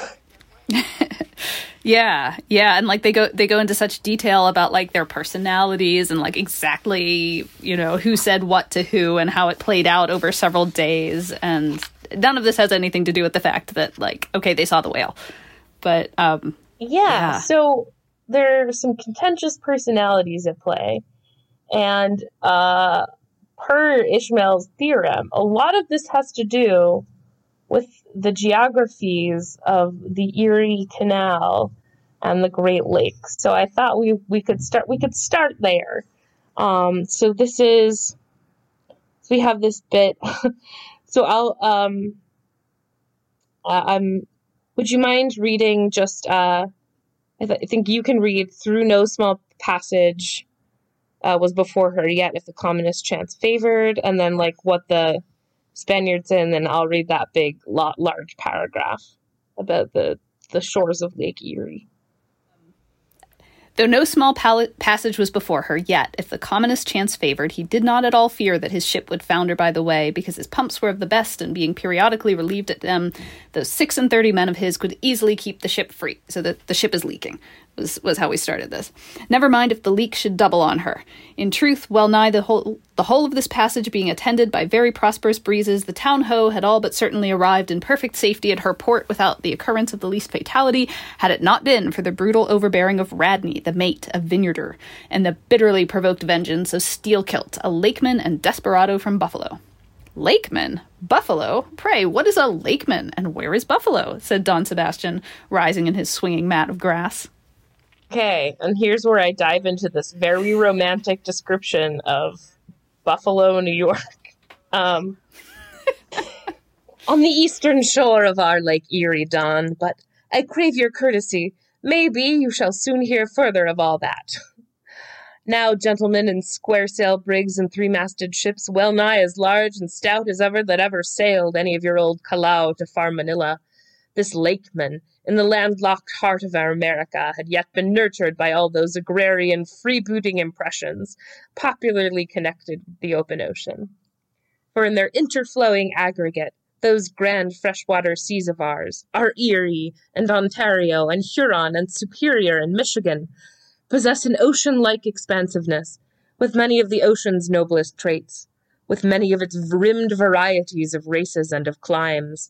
yeah, yeah, and, like, they go they go into such detail about, like, their personalities and, like, exactly, you know, who said what to who and how it played out over several days, and none of this has anything to do with the fact that, like, okay, they saw the whale, but um, yeah, yeah. So there are some contentious personalities at play, and uh. per Ishmael's theorem, a lot of this has to do with the geographies of the Erie Canal and the Great Lakes. So I thought we, we could start we could start there. Um, so this is so we have this bit. so I'll um um would you mind reading just uh I, th- I think you can read through no small passage. Uh, was before her yet, if the commonest chance favored, and then, like, what the Spaniards in, and then I'll read that big, lot, large paragraph about the, the shores of Lake Erie. Though no small pal- passage was before her yet, if the commonest chance favored, he did not at all fear that his ship would founder by the way, because his pumps were of the best, and being periodically relieved at them, those six and thirty men of his could easily keep the ship free, so that the ship is leaking. Was, was how we started this. Never mind if the leak should double on her. In truth, well nigh the whole the whole of this passage being attended by very prosperous breezes, the town-ho had all but certainly arrived in perfect safety at her port without the occurrence of the least fatality, had it not been for the brutal overbearing of Radney, the mate, a vineyarder, and the bitterly provoked vengeance of Steelkilt, a lakeman and desperado from Buffalo. Lakeman? Buffalo? Pray, what is a lakeman, and where is Buffalo? Said Don Sebastian, rising in his swinging mat of grass. Okay, and here's where I dive into this very romantic description of Buffalo, New York. Um, on the eastern shore of our Lake Erie, Don, but I crave your courtesy. Maybe you shall soon hear further of all that. Now, gentlemen in square-sail brigs and three-masted ships, well nigh as large and stout as ever that ever sailed any of your old Callao to far Manila, this lakeman, in the landlocked heart of our America, had yet been nurtured by all those agrarian freebooting impressions popularly connected with the open ocean. For in their interflowing aggregate, those grand freshwater seas of ours, our Erie and Ontario and Huron and Superior and Michigan, possess an ocean-like expansiveness, with many of the ocean's noblest traits, with many of its rimmed varieties of races and of climes,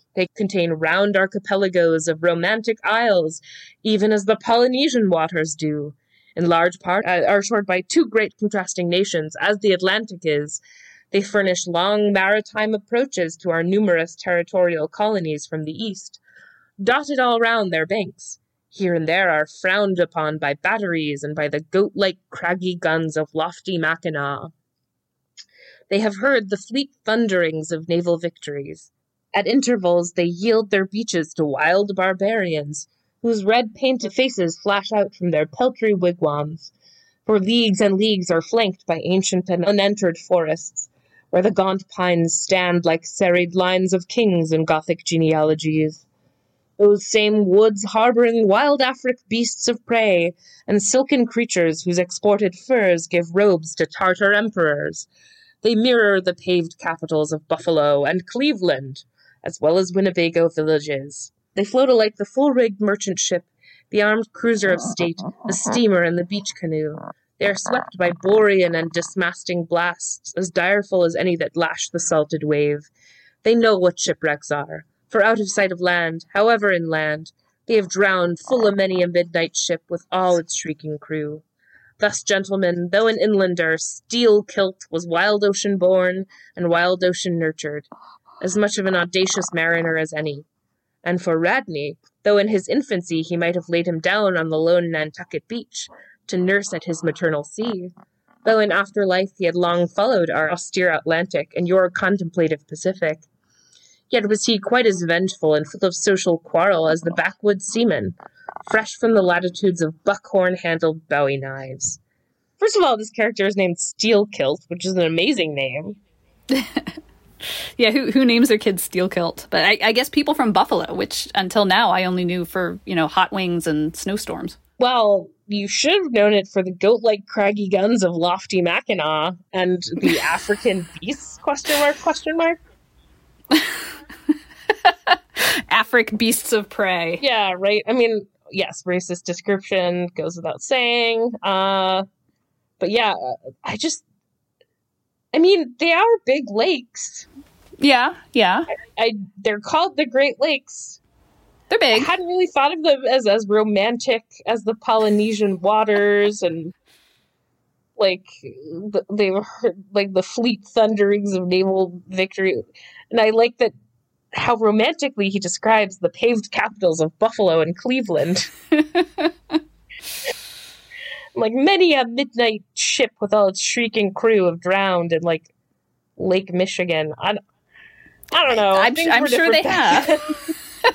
They contain round archipelagos of romantic isles, even as the Polynesian waters do. In large part, uh, are shored by two great contrasting nations, as the Atlantic is. They furnish long maritime approaches to our numerous territorial colonies from the east, dotted all round their banks. Here and there are frowned upon by batteries and by the goat-like craggy guns of lofty Mackinac. They have heard the fleet thunderings of naval victories. At intervals they yield their beaches to wild barbarians, whose red-painted faces flash out from their peltry wigwams. For leagues and leagues are flanked by ancient and unentered forests, where the gaunt pines stand like serried lines of kings in Gothic genealogies. Those same woods harboring wild Afric beasts of prey, and silken creatures whose exported furs give robes to Tartar emperors. They mirror the paved capitals of Buffalo and Cleveland, as well as Winnebago villages. They float alike the full-rigged merchant ship, the armed cruiser of state, the steamer, and the beach canoe. They are swept by borean and dismasting blasts, as direful as any that lash the salted wave. They know what shipwrecks are, for out of sight of land, however inland, they have drowned full a many a midnight ship with all its shrieking crew. Thus, gentlemen, though an inlander, steel-kilt was wild ocean born and wild ocean nurtured, as much of an audacious mariner as any. And for Radney, though in his infancy he might have laid him down on the lone Nantucket beach, to nurse at his maternal sea, though in after life he had long followed our austere Atlantic and your contemplative Pacific, yet was he quite as vengeful and full of social quarrel as the backwoods seaman, fresh from the latitudes of buckhorn-handled bowie knives. First of all, this character is named Steelkilt, which is an amazing name. Yeah, who who names their kids Steelkilt? But I, I guess people from Buffalo, which until now I only knew for, you know, hot wings and snowstorms. Well, you should have known it for the goat-like craggy guns of lofty Mackinac and the African beasts, question mark, question mark. Afric beasts of prey. Yeah, right. I mean, yes, racist description goes without saying. Uh, but yeah, I just, I mean, they are big lakes. Yeah, yeah. I, I they're called the Great Lakes. They're big. I hadn't really thought of them as as romantic as the Polynesian waters and like the, they were like the fleet thunderings of naval victory. And I like that how romantically he describes the paved capitals of Buffalo and Cleveland. Like many a midnight ship with all its shrieking crew have drowned in like Lake Michigan. I, I don't know. I'm, I'm sure they have.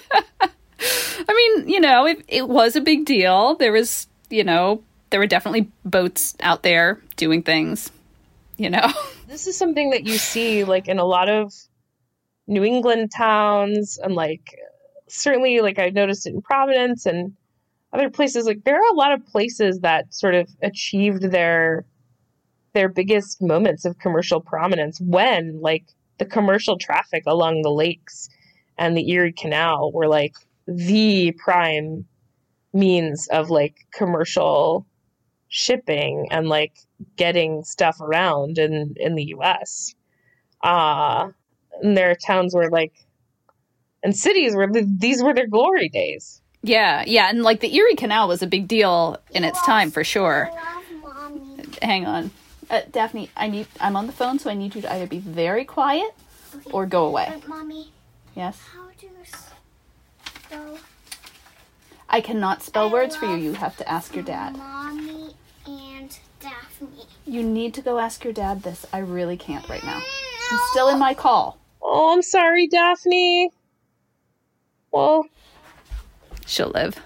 I mean, you know, it, it was a big deal. There was, you know, there were definitely boats out there doing things, you know. This is something that you see like in a lot of New England towns, and like certainly like I've noticed it in Providence and other places. Like there are a lot of places that sort of achieved their their biggest moments of commercial prominence when like the commercial traffic along the lakes and the Erie Canal were like the prime means of like commercial shipping and like getting stuff around in in the U S. Uh and there are towns where like and cities where the, these were their glory days. Yeah, yeah, and like the Erie Canal was a big deal in its time for sure. Hang on. Uh, Daphne, I need I'm on the phone, so I need you to either be very quiet Okay. or go away. But, Mommy, Yes. how do you spell? I cannot spell I words for you. love You have to ask your dad. Mommy and Daphne. You need to go ask your dad this. I really can't right now. I'm still in my call. Oh, I'm sorry, Daphne. Well, She'll live.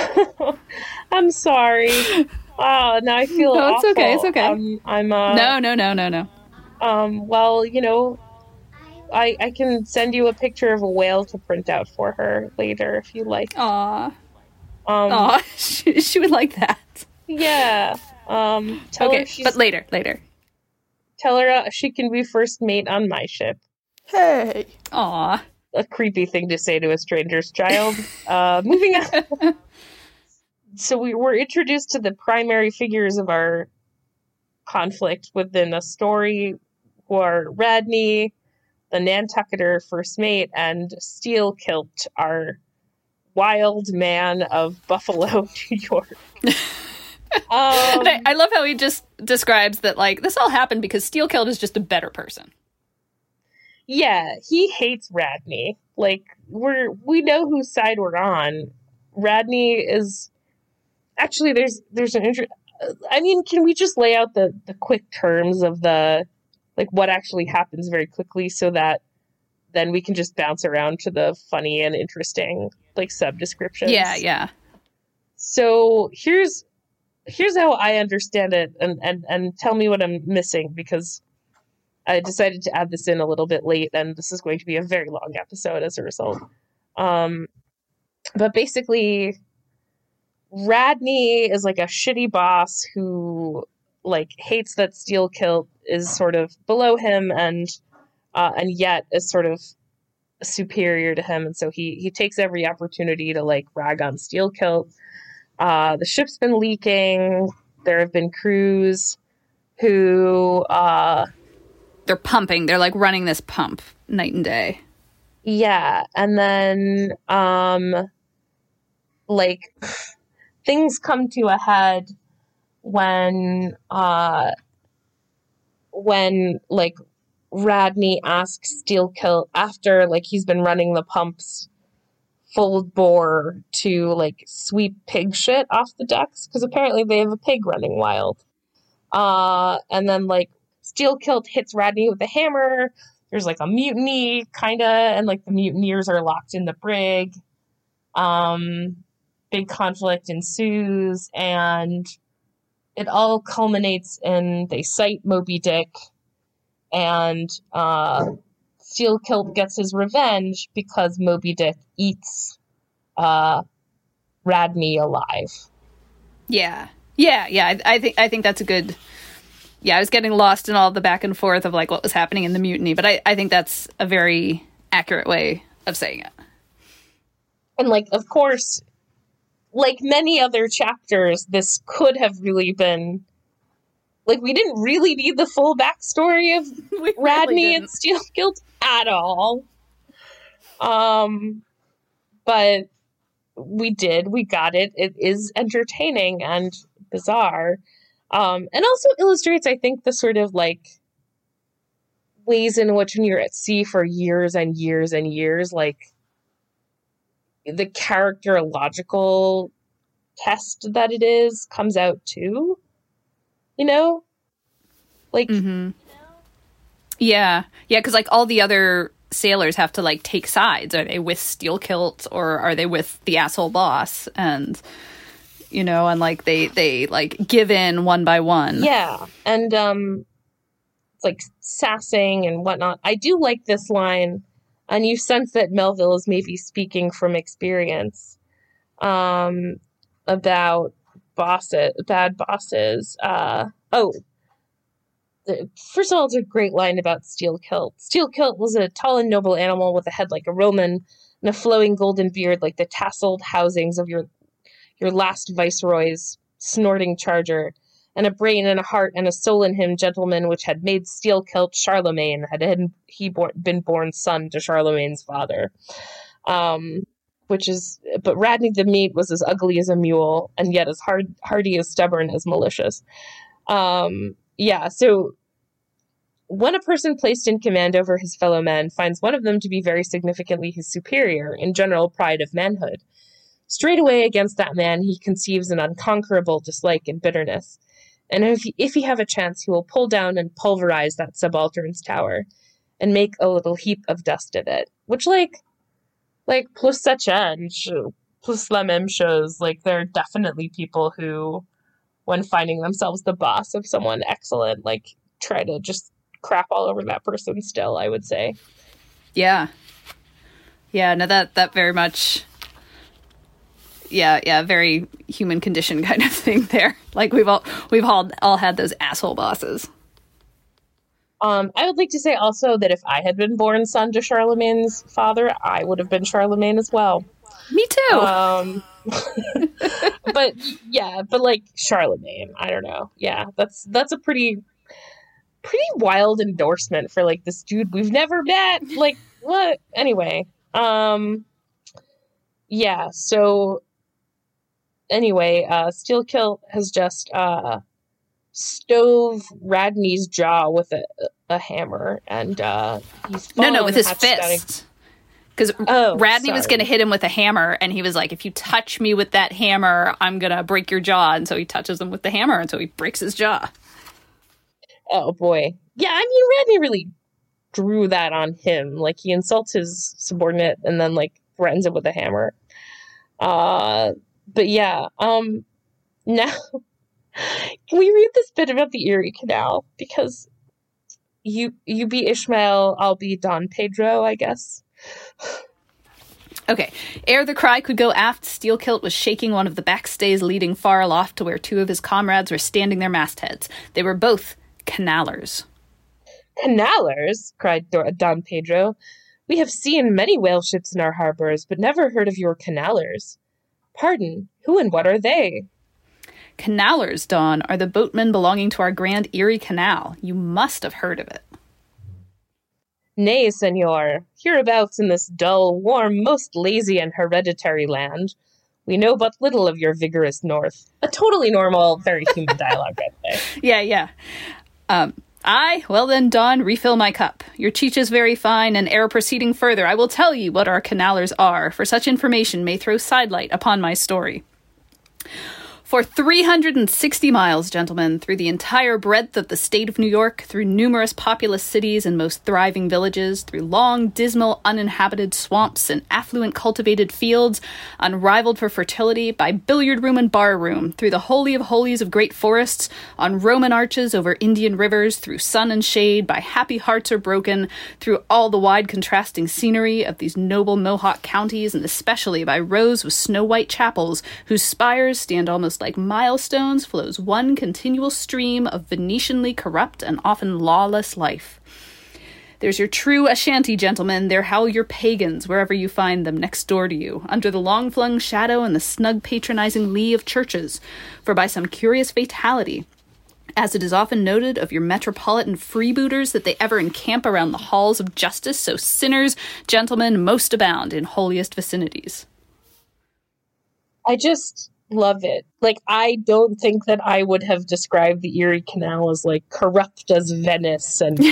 I'm sorry. Oh, now I feel No, it's awful. okay, it's okay. Um, I'm uh No, no, no, no, no. um well, you know, I I can send you a picture of a whale to print out for her later if you like. Aw. Um Aw. She, she would like that. yeah. Um tell her Okay, she's but later, later. tell her uh, she can be first mate on my ship. Hey. Aw. A creepy thing to say to a stranger's child. Uh, moving on. So we were introduced to the primary figures of our conflict within a story, who are Radney, the Nantucketer first mate, and Steelkilt, our wild man of Buffalo, New York. um, I, I love how he just describes that, like, this all happened because Steelkilt is just a better person. Yeah, he hates Radney. Like, we're we know whose side we're on. Radney is actually there's there's an inter- I mean, can we just lay out the the quick terms of the like what actually happens very quickly so that then we can just bounce around to the funny and interesting like sub descriptions? Yeah, yeah. So here's here's how I understand it, and and and tell me what I'm missing, because I decided to add this in a little bit late, and this is going to be a very long episode as a result. Um, but basically, Radney is like a shitty boss who like hates that Steelkilt is sort of below him, and uh, and yet is sort of superior to him, and so he he takes every opportunity to like rag on Steelkilt. Uh, the ship's been leaking. There have been crews who uh, they're pumping. They're like running this pump night and day. Yeah, and then um, like things come to a head when uh, when like Radney asks Steelkilt, after like he's been running the pumps full bore, to like sweep pig shit off the decks, because apparently they have a pig running wild. Uh, and then like Steelkilt hits Radney with a hammer. There's like a mutiny, kinda, and like the mutineers are locked in the brig. Um, big conflict ensues, and it all culminates in they sight Moby Dick, and uh, Steelkilt gets his revenge because Moby Dick eats uh, Radney alive. Yeah, yeah, yeah. I, I think I think that's a good. Yeah, I was getting lost in all the back and forth of like what was happening in the mutiny, but I, I think that's a very accurate way of saying it. And like, of course, like many other chapters, this could have really been like, we didn't really need the full backstory of we Radney really and Steelkilt at all. Um, but we did, we got it. It is entertaining and bizarre. Um, and also illustrates, I think, the sort of like ways in which when you're at sea for years and years and years, like the characterological test that it is comes out too, you know? Like, mm-hmm. yeah, yeah, because like all the other sailors have to like take sides. Are they with Steelkilt or are they with the asshole boss? And you know, and like they they like give in one by one. Yeah, and um, it's like sassing and whatnot. I do like this line, and you sense that Melville is maybe speaking from experience, um, about bosses, bad bosses. Uh, oh, the, first of all, it's a great line about Steelkilt. Steelkilt was a tall and noble animal with a head like a Roman and a flowing golden beard like the tasseled housings of your your last viceroy's snorting charger, and a brain and a heart and a soul in him, gentlemen, which had made Steelkilt Charlemagne, had he born, been born son to Charlemagne's father. Um, which is, but Radney the Meat was as ugly as a mule, and yet as hard, hardy as stubborn as malicious. Um, yeah, so when a person placed in command over his fellow men finds one of them to be very significantly his superior in general pride of manhood, straightway against that man he conceives an unconquerable dislike and bitterness, and if he, if he have a chance, he will pull down and pulverize that subaltern's tower, and make a little heap of dust of it. Which, like, like plus sa change, plus la même chose, like there are definitely people who, when finding themselves the boss of someone excellent, like try to just crap all over that person. Still, I would say. Yeah, yeah. No, that that very much. Yeah, yeah, very human condition kind of thing there. Like we've all we've all all had those asshole bosses. Um, I would like to say also that if I had been born son to Charlemagne's father, I would have been Charlemagne as well. Me too. Um, but yeah, but like Charlemagne, I don't know. Yeah, that's that's a pretty pretty wild endorsement for like this dude we've never met. Like, what? Anyway, um, yeah. So anyway, uh, Steelkilt has just uh stove Radney's jaw with a a hammer, and uh, he's no, no, with his hatched fist. Because Oh, Radney sorry. was going to hit him with a hammer, and he was like, if you touch me with that hammer, I'm going to break your jaw. And so he touches him with the hammer, and so he breaks his jaw. Oh boy. Yeah, I mean, Radney really drew that on him. Like, he insults his subordinate and then, like, threatens him with a hammer. Uh, but yeah, um, now, can we read this bit about the Erie Canal? Because you, you be Ishmael, I'll be Don Pedro, I guess. Okay. Ere the cry could go aft, Steelkilt was shaking one of the backstays leading far aloft to where two of his comrades were standing their mastheads. They were both canalers. Canalers? Cried Dor- Don Pedro. We have seen many whale ships in our harbors, but never heard of your canalers. Pardon, who and what are they? Canalers, Don, are the boatmen belonging to our Grand Erie Canal. You must have heard of it. Nay, senor, hereabouts in this dull, warm, most lazy and hereditary land, we know but little of your vigorous north. A totally normal, very human dialogue right there. Yeah, yeah. Um, I, well then, Don, refill my cup. Your cheech is very fine, and ere proceeding further, I will tell you what our canalers are, for such information may throw sidelight upon my story. For three hundred sixty miles, gentlemen, through the entire breadth of the state of New York, through numerous populous cities and most thriving villages, through long, dismal, uninhabited swamps and affluent cultivated fields, unrivaled for fertility, by billiard room and bar room, through the holy of holies of great forests, on Roman arches over Indian rivers, through sun and shade, by happy hearts are broken, through all the wide contrasting scenery of these noble Mohawk counties, and especially by rows of snow-white chapels, whose spires stand almost like milestones, flows one continual stream of Venetianly corrupt and often lawless life. There's your true Ashanti, gentlemen. There howl your pagans wherever you find them next door to you, under the long-flung shadow and the snug patronizing lee of churches. For by some curious fatality, as it is often noted of your metropolitan freebooters that they ever encamp around the halls of justice, so sinners, gentlemen, most abound in holiest vicinities. I just love it. Like, I don't think that I would have described the Erie Canal as, like, corrupt as Venice and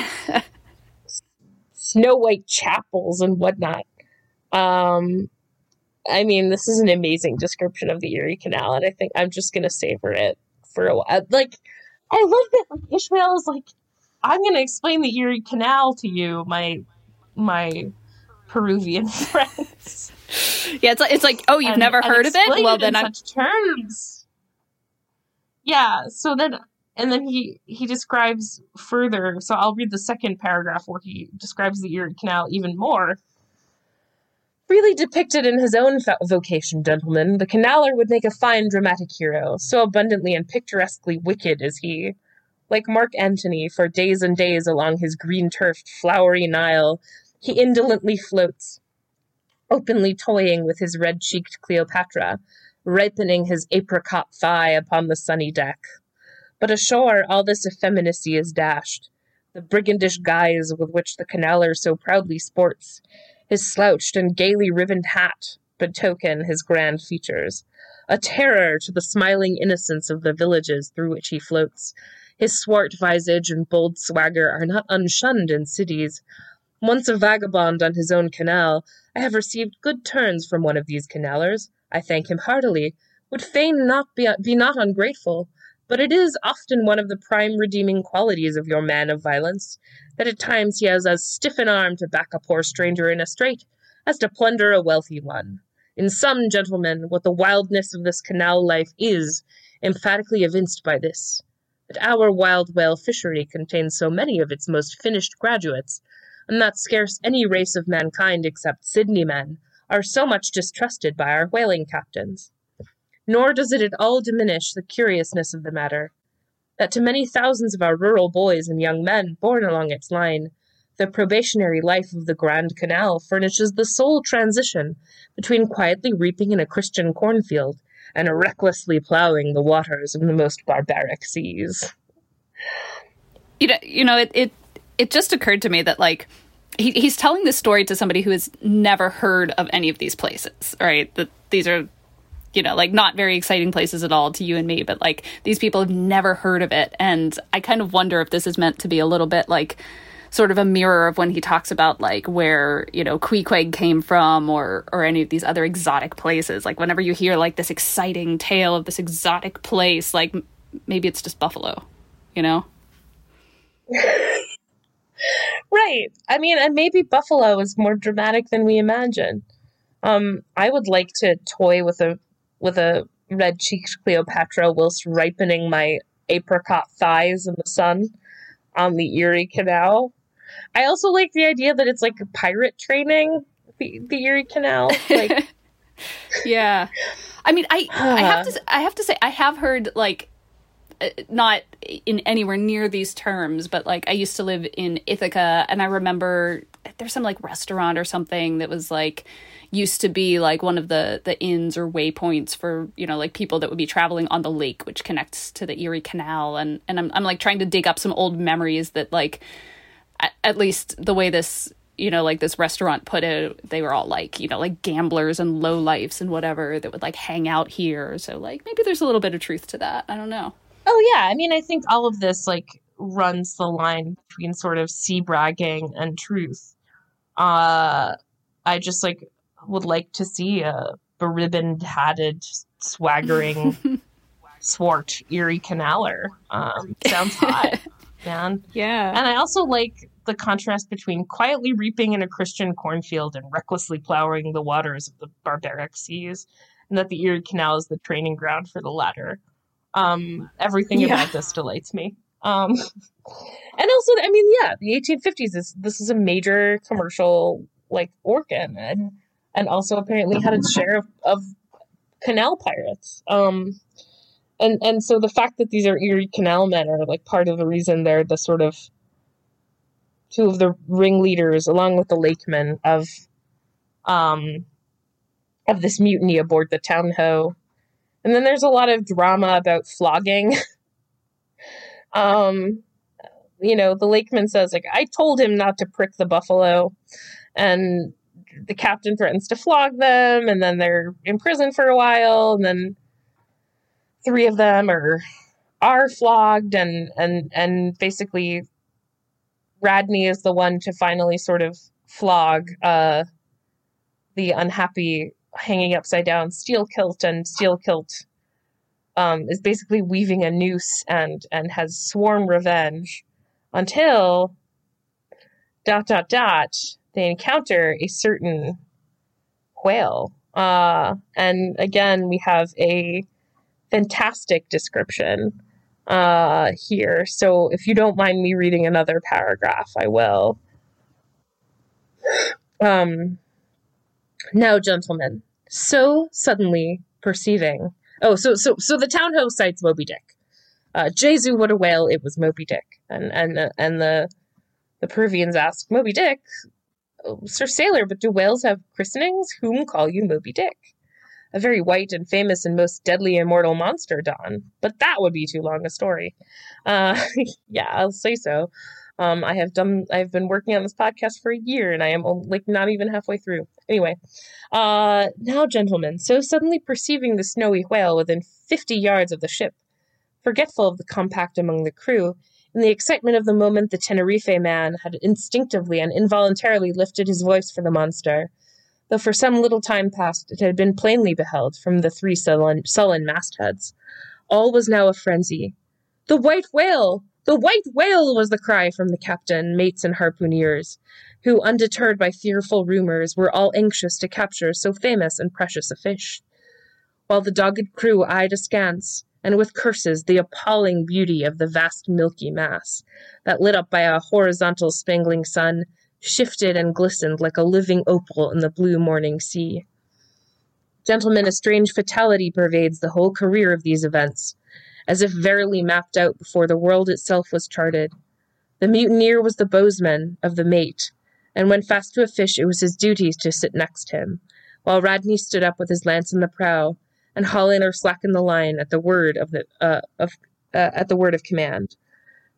snow-white chapels and whatnot. Um, I mean, this is an amazing description of the Erie Canal, and I think I'm just going to savor it for a while. Like, I love that like, Ishmael is like, I'm going to explain the Erie Canal to you, my my Peruvian friends. Yeah, it's like, it's like oh, you've and, never heard of it? Well, it then in I'm... such terms. Yeah, so then, and then he, he describes further, so I'll read the second paragraph where he describes the Erie Canal even more. Freely depicted in his own fo- vocation, gentlemen, the canaler would make a fine dramatic hero, so abundantly and picturesquely wicked is he. Like Mark Antony, for days and days along his green-turfed, flowery Nile, he indolently floats, openly toying with his red-cheeked Cleopatra, ripening his apricot thigh upon the sunny deck. But ashore, all this effeminacy is dashed. The brigandish guise with which the canaler so proudly sports, his slouched and gaily ribboned hat, betoken his grand features. A terror to the smiling innocence of the villages through which he floats. His swart visage and bold swagger are not unshunned in cities. Once a vagabond on his own canal, I have received good turns from one of these canalers. I thank him heartily, would fain not be, be not ungrateful, but it is often one of the prime redeeming qualities of your man of violence, that at times he has as stiff an arm to back a poor stranger in a strait as to plunder a wealthy one. In sum, gentlemen, what the wildness of this canal life is, emphatically evinced by this, that our wild whale fishery contains so many of its most finished graduates, and that scarce any race of mankind except Sydney men are so much distrusted by our whaling captains. Nor does it at all diminish the curiousness of the matter, that to many thousands of our rural boys and young men born along its line, the probationary life of the Grand Canal furnishes the sole transition between quietly reaping in a Christian cornfield and recklessly ploughing the waters of the most barbaric seas. You know, you know, it it, it just occurred to me that like he, he's telling this story to somebody who has never heard of any of these places, right? That these are, you know, like not very exciting places at all to you and me, but like these people have never heard of it. And I kind of wonder if this is meant to be a little bit like sort of a mirror of when he talks about like where, you know, Queequeg came from or or any of these other exotic places. Like whenever you hear like this exciting tale of this exotic place, like m- maybe it's just Buffalo, you know? Right. I mean, and maybe Buffalo is more dramatic than we imagine. Um, I would like to toy with a with a red-cheeked Cleopatra whilst ripening my apricot thighs in the sun on the Erie Canal. I also like the idea that it's like pirate training, the, the Erie Canal. Like, yeah. I mean, I I have to I have to say I have heard like uh, not in anywhere near these terms, but like I used to live in Ithaca, and I remember there's some like restaurant or something that was like used to be like one of the the inns or waypoints for, you know, like people that would be traveling on the lake, which connects to the Erie Canal, and and I'm I'm like trying to dig up some old memories that like at, at least the way this, you know, like this restaurant put it, they were all like, you know, like gamblers and lowlifes and whatever that would like hang out here. So like maybe there's a little bit of truth to that. I don't know. oh yeah, I mean, I think all of this like runs the line between sort of sea bragging and truth. Uh, I just like would like to see a beribboned, hatted, swaggering, swart Erie Canaler. Um, sounds hot, man. Yeah. And I also like the contrast between quietly reaping in a Christian cornfield and recklessly plowing the waters of the barbaric seas, and that the Erie Canal is the training ground for the latter. Um, everything Yeah. about this delights me. Um, and also, I mean, yeah, the eighteen fifties is this is a major commercial like organ, and and also apparently had its share of, of canal pirates. Um, and and so the fact that these are Erie Canal men are like part of the reason they're the sort of two of the ringleaders, along with the Lakemen, of um of this mutiny aboard the Town Ho. And then there's a lot of drama about flogging. um, you know, the Lakeman says, like, I told him not to prick the buffalo. And the captain threatens to flog them. And then they're in prison for a while. And then three of them are are flogged. And, and, and basically Radney is the one to finally sort of flog uh, the unhappy hanging upside down Steelkilt, and Steelkilt um, is basically weaving a noose and and has sworn revenge until dot dot dot they encounter a certain whale. Uh, and again, we have a fantastic description uh, here. So if you don't mind me reading another paragraph, I will. Um. Now, gentlemen, so suddenly perceiving... Oh, so so so the Town Ho cites Moby Dick. Uh, Jesu, what a whale, it was Moby Dick. And and uh, and the the Peruvians ask, Moby Dick? Oh, Sir Sailor, but do whales have christenings? Whom call you Moby Dick? A very white and famous and most deadly immortal monster, Don. But that would be too long a story. Uh, yeah, I'll say so. Um, I have done, I've been working on this podcast for a year, and I am like not even halfway through. Anyway, uh, now, gentlemen, so suddenly perceiving the snowy whale within fifty yards of the ship, forgetful of the compact among the crew, in the excitement of the moment, the Tenerife man had instinctively and involuntarily lifted his voice for the monster, though for some little time past it had been plainly beheld from the three sullen, sullen mastheads. All was now a frenzy. The white whale! The white whale! Was the cry from the captain, mates, and harpooneers, who, undeterred by fearful rumors, were all anxious to capture so famous and precious a fish. While the dogged crew eyed askance, and with curses, the appalling beauty of the vast milky mass, that, lit up by a horizontal spangling sun, shifted and glistened like a living opal in the blue morning sea. Gentlemen, a strange fatality pervades the whole career of these events, as if verily mapped out before the world itself was charted. The mutineer was the bowsman of the mate, and when fast to a fish it was his duty to sit next him, while Radney stood up with his lance in the prow, and haul in or slacken the line at the word of the uh, of uh, at the word of command.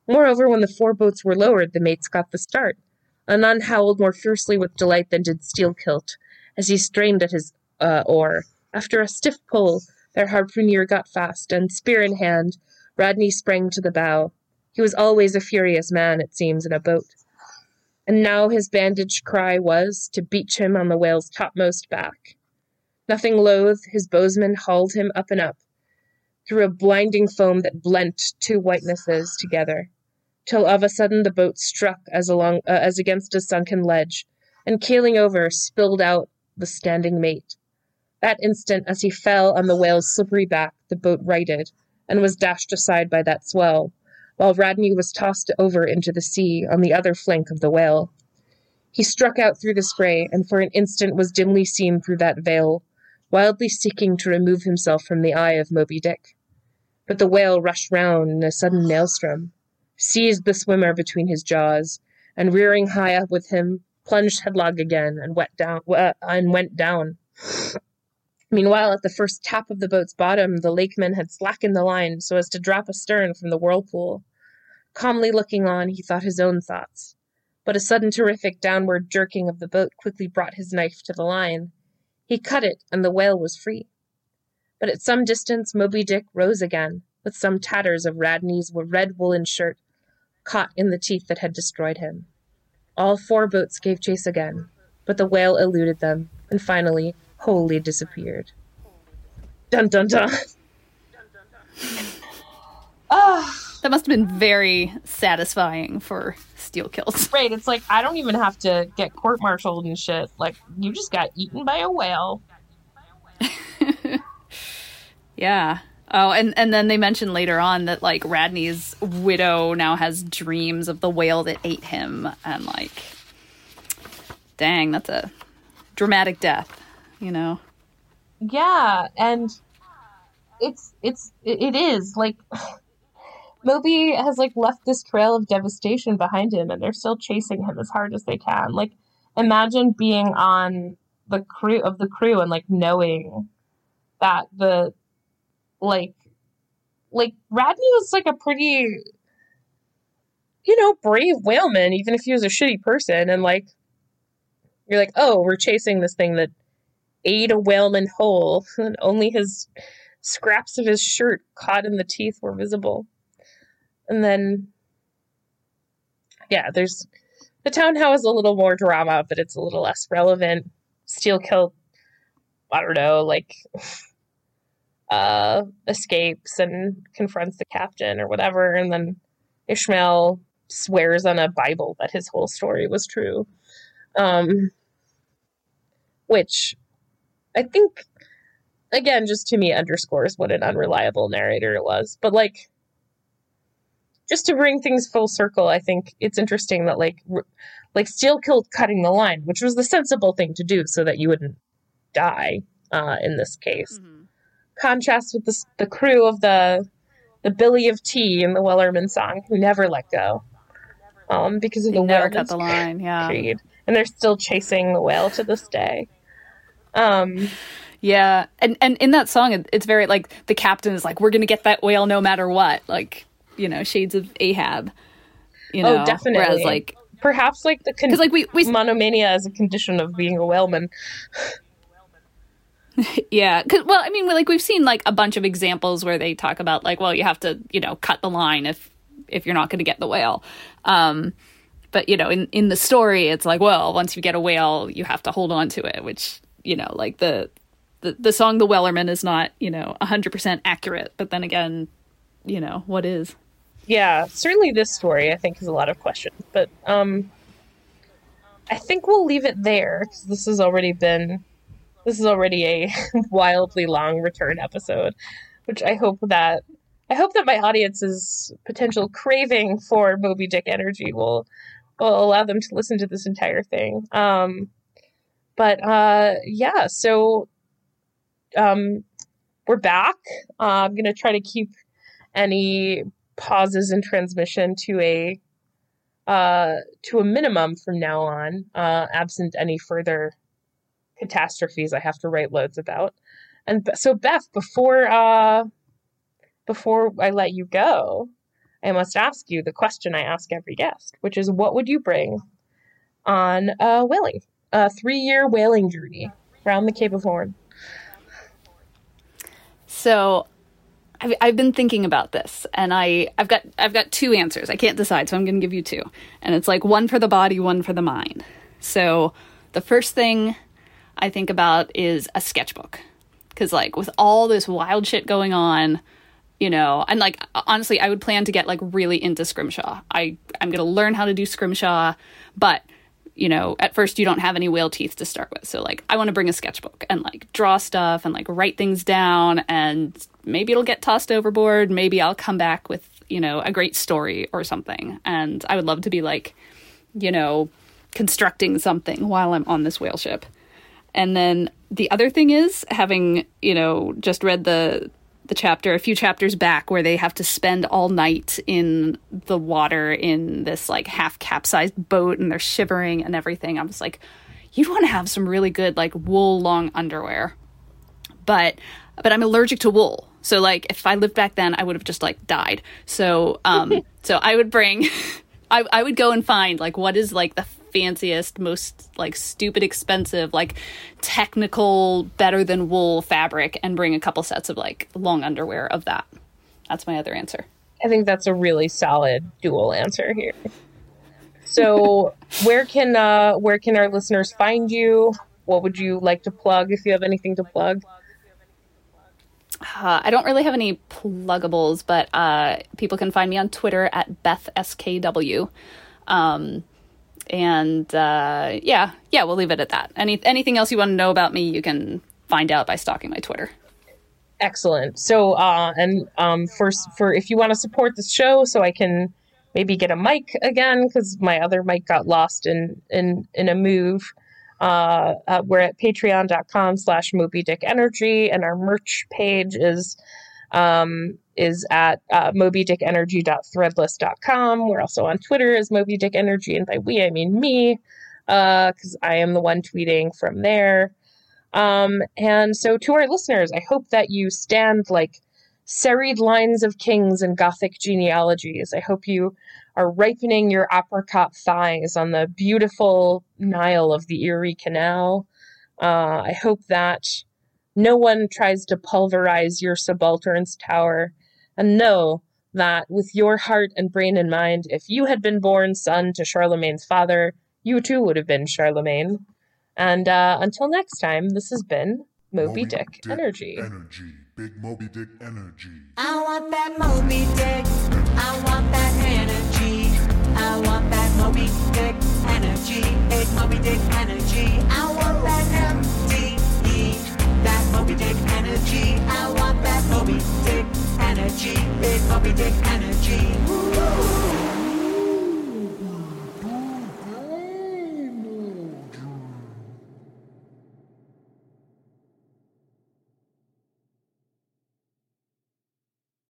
Moreover, when the four boats were lowered, the mates got the start. Anand howled more fiercely with delight than did Steelkilt, as he strained at his uh, oar. After a stiff pull, their harpooner got fast, and, spear in hand, Radney sprang to the bow. He was always a furious man, it seems, in a boat. And now his bandaged cry was to beach him on the whale's topmost back. Nothing loath, his bowsman hauled him up and up, through a blinding foam that blent two whitenesses together, till of a sudden the boat struck as along uh, as against a sunken ledge, and keeling over, spilled out the standing mate. That instant, as he fell on the whale's slippery back, the boat righted, and was dashed aside by that swell, while Radney was tossed over into the sea on the other flank of the whale. He struck out through the spray, and for an instant was dimly seen through that veil, wildly seeking to remove himself from the eye of Moby Dick. But the whale rushed round in a sudden maelstrom, seized the swimmer between his jaws, and rearing high up with him, plunged headlong again and went down. Uh, and went down. Meanwhile, at the first tap of the boat's bottom, the lakeman had slackened the line so as to drop astern from the whirlpool. Calmly looking on, he thought his own thoughts. But a sudden terrific downward jerking of the boat quickly brought his knife to the line. He cut it, and the whale was free. But at some distance, Moby Dick rose again, with some tatters of Radney's red woolen shirt caught in the teeth that had destroyed him. All four boats gave chase again, but the whale eluded them, and finally wholly disappeared. Dun dun dun! Ah, that must have been very satisfying for Steelkilt. Right, it's like, I don't even have to get court-martialed and shit. Like, you just got eaten by a whale. Yeah. Oh, and, and then they mentioned later on that, like, Radney's widow now has dreams of the whale that ate him. And, like, dang, that's a dramatic death, you know? Yeah, and it's, it's, it is, like, Moby has, like, left this trail of devastation behind him, and they're still chasing him as hard as they can. Like, imagine being on the crew of the crew and, like, knowing that the, like, like, Radney was, like, a pretty, you know, brave whaleman, even if he was a shitty person, and, like, you're like, oh, we're chasing this thing that ate a whaleman whole, and only his scraps of his shirt caught in the teeth were visible. And then, yeah, there's, the town has a little more drama, but it's a little less relevant. Steelkilt, I don't know, like, uh, escapes and confronts the captain or whatever, and then Ishmael swears on a Bible that his whole story was true. Um, which I think, again, just to me underscores what an unreliable narrator it was. But, like, just to bring things full circle, I think it's interesting that, like, r- like Steelkilt cutting the line, which was the sensible thing to do so that you wouldn't die, uh, in this case. Mm-hmm. Contrast with the, the crew of the the Billy of Tea in the Wellerman song, who never let go, um, because of they the never cut the line, yeah. Creed. And they're still chasing the whale to this day. Um, yeah, and and in that song, it, it's very like the captain is like, "We're gonna get that whale no matter what." Like, you know, shades of Ahab. You know, oh, definitely. Whereas, like, perhaps like the con- like we, we monomania as a condition of being a whaleman. Yeah, cause, well, I mean, like we've seen like a bunch of examples where they talk about like, well, you have to, you know, cut the line if if you're not going to get the whale. Um, but you know, in in the story, it's like, well, once you get a whale, you have to hold on to it, which, you know, like the the, the song "The Wellerman" is not, you know, one hundred percent accurate. But then again, you know, what is? Yeah, certainly this story, I think, has a lot of questions. But um, I think we'll leave it there, because this has already been, this is already a wildly long return episode, which I hope that, I hope that my audience's potential craving for Moby Dick energy will, will allow them to listen to this entire thing. Um, but uh, yeah, so um, we're back. Uh, I'm going to try to keep any pauses in transmission to a uh, to a minimum from now on, uh, absent any further catastrophes I have to write loads about. And so, Beth, before uh, before I let you go, I must ask you the question I ask every guest, which is, what would you bring on uh, whaling? A three-year whaling journey around the Cape of Horn. So I've, I've been thinking about this, and I, I've got I've got two answers. I can't decide, so I'm going to give you two. And it's like one for the body, one for the mind. So the first thing I think about is a sketchbook. Because, like, with all this wild shit going on, you know, and, like, honestly, I would plan to get, like, really into scrimshaw. I, I'm going to learn how to do scrimshaw, but, you know, at first you don't have any whale teeth to start with. So, like, I want to bring a sketchbook and, like, draw stuff and, like, write things down, and maybe it'll get tossed overboard. Maybe I'll come back with, you know, a great story or something. And I would love to be, like, you know, constructing something while I'm on this whale ship. And then the other thing is, having, you know, just read the the chapter, a few chapters back, where they have to spend all night in the water in this, like, half-capsized boat, and they're shivering and everything. I was like, you'd want to have some really good, like, wool long underwear. But but I'm allergic to wool. So, like, if I lived back then, I would have just, like, died. So, um, so I would bring... I, I would go and find, like, what is, like, the fanciest, most, like, stupid expensive, like, technical, better than wool fabric, and bring a couple sets of, like, long underwear of that. That's my other answer. I think that's a really solid dual answer here. So where can uh, where can our listeners find you? What would you like to plug, if you have anything to plug? Uh, I don't really have any pluggables, but uh, people can find me on Twitter at Beth S K W. Um, and uh, yeah, yeah, we'll leave it at that. Any anything else you want to know about me, you can find out by stalking my Twitter. Excellent. So, uh, and um, for for if you want to support this show, so I can maybe get a mic again, because my other mic got lost in in in a move. Uh, uh, we're at patreon.com slash Moby Dick Energy, and our merch page is um, is at uh, moby dick energy dot threadless dot com. We're also on Twitter as Moby Dick Energy, and by we, I mean me, because uh, I am the one tweeting from there. Um, and so to our listeners, I hope that you stand like serried lines of kings and Gothic genealogies. I hope you are ripening your apricot thighs on the beautiful Nile of the Erie Canal. Uh, I hope that no one tries to pulverize your subaltern's tower, and know that with your heart and brain in mind, if you had been born son to Charlemagne's father, you too would have been Charlemagne. And uh, until next time, this has been Moby, Moby Dick, Dick Energy. Energy. Big Moby Dick Energy. I want that Moby Dick. I want that energy. I want that Moby Dick energy. Big Moby Dick energy. I want that M D E. That Moby Dick energy. I want that Moby Dick energy. Big Moby Dick energy.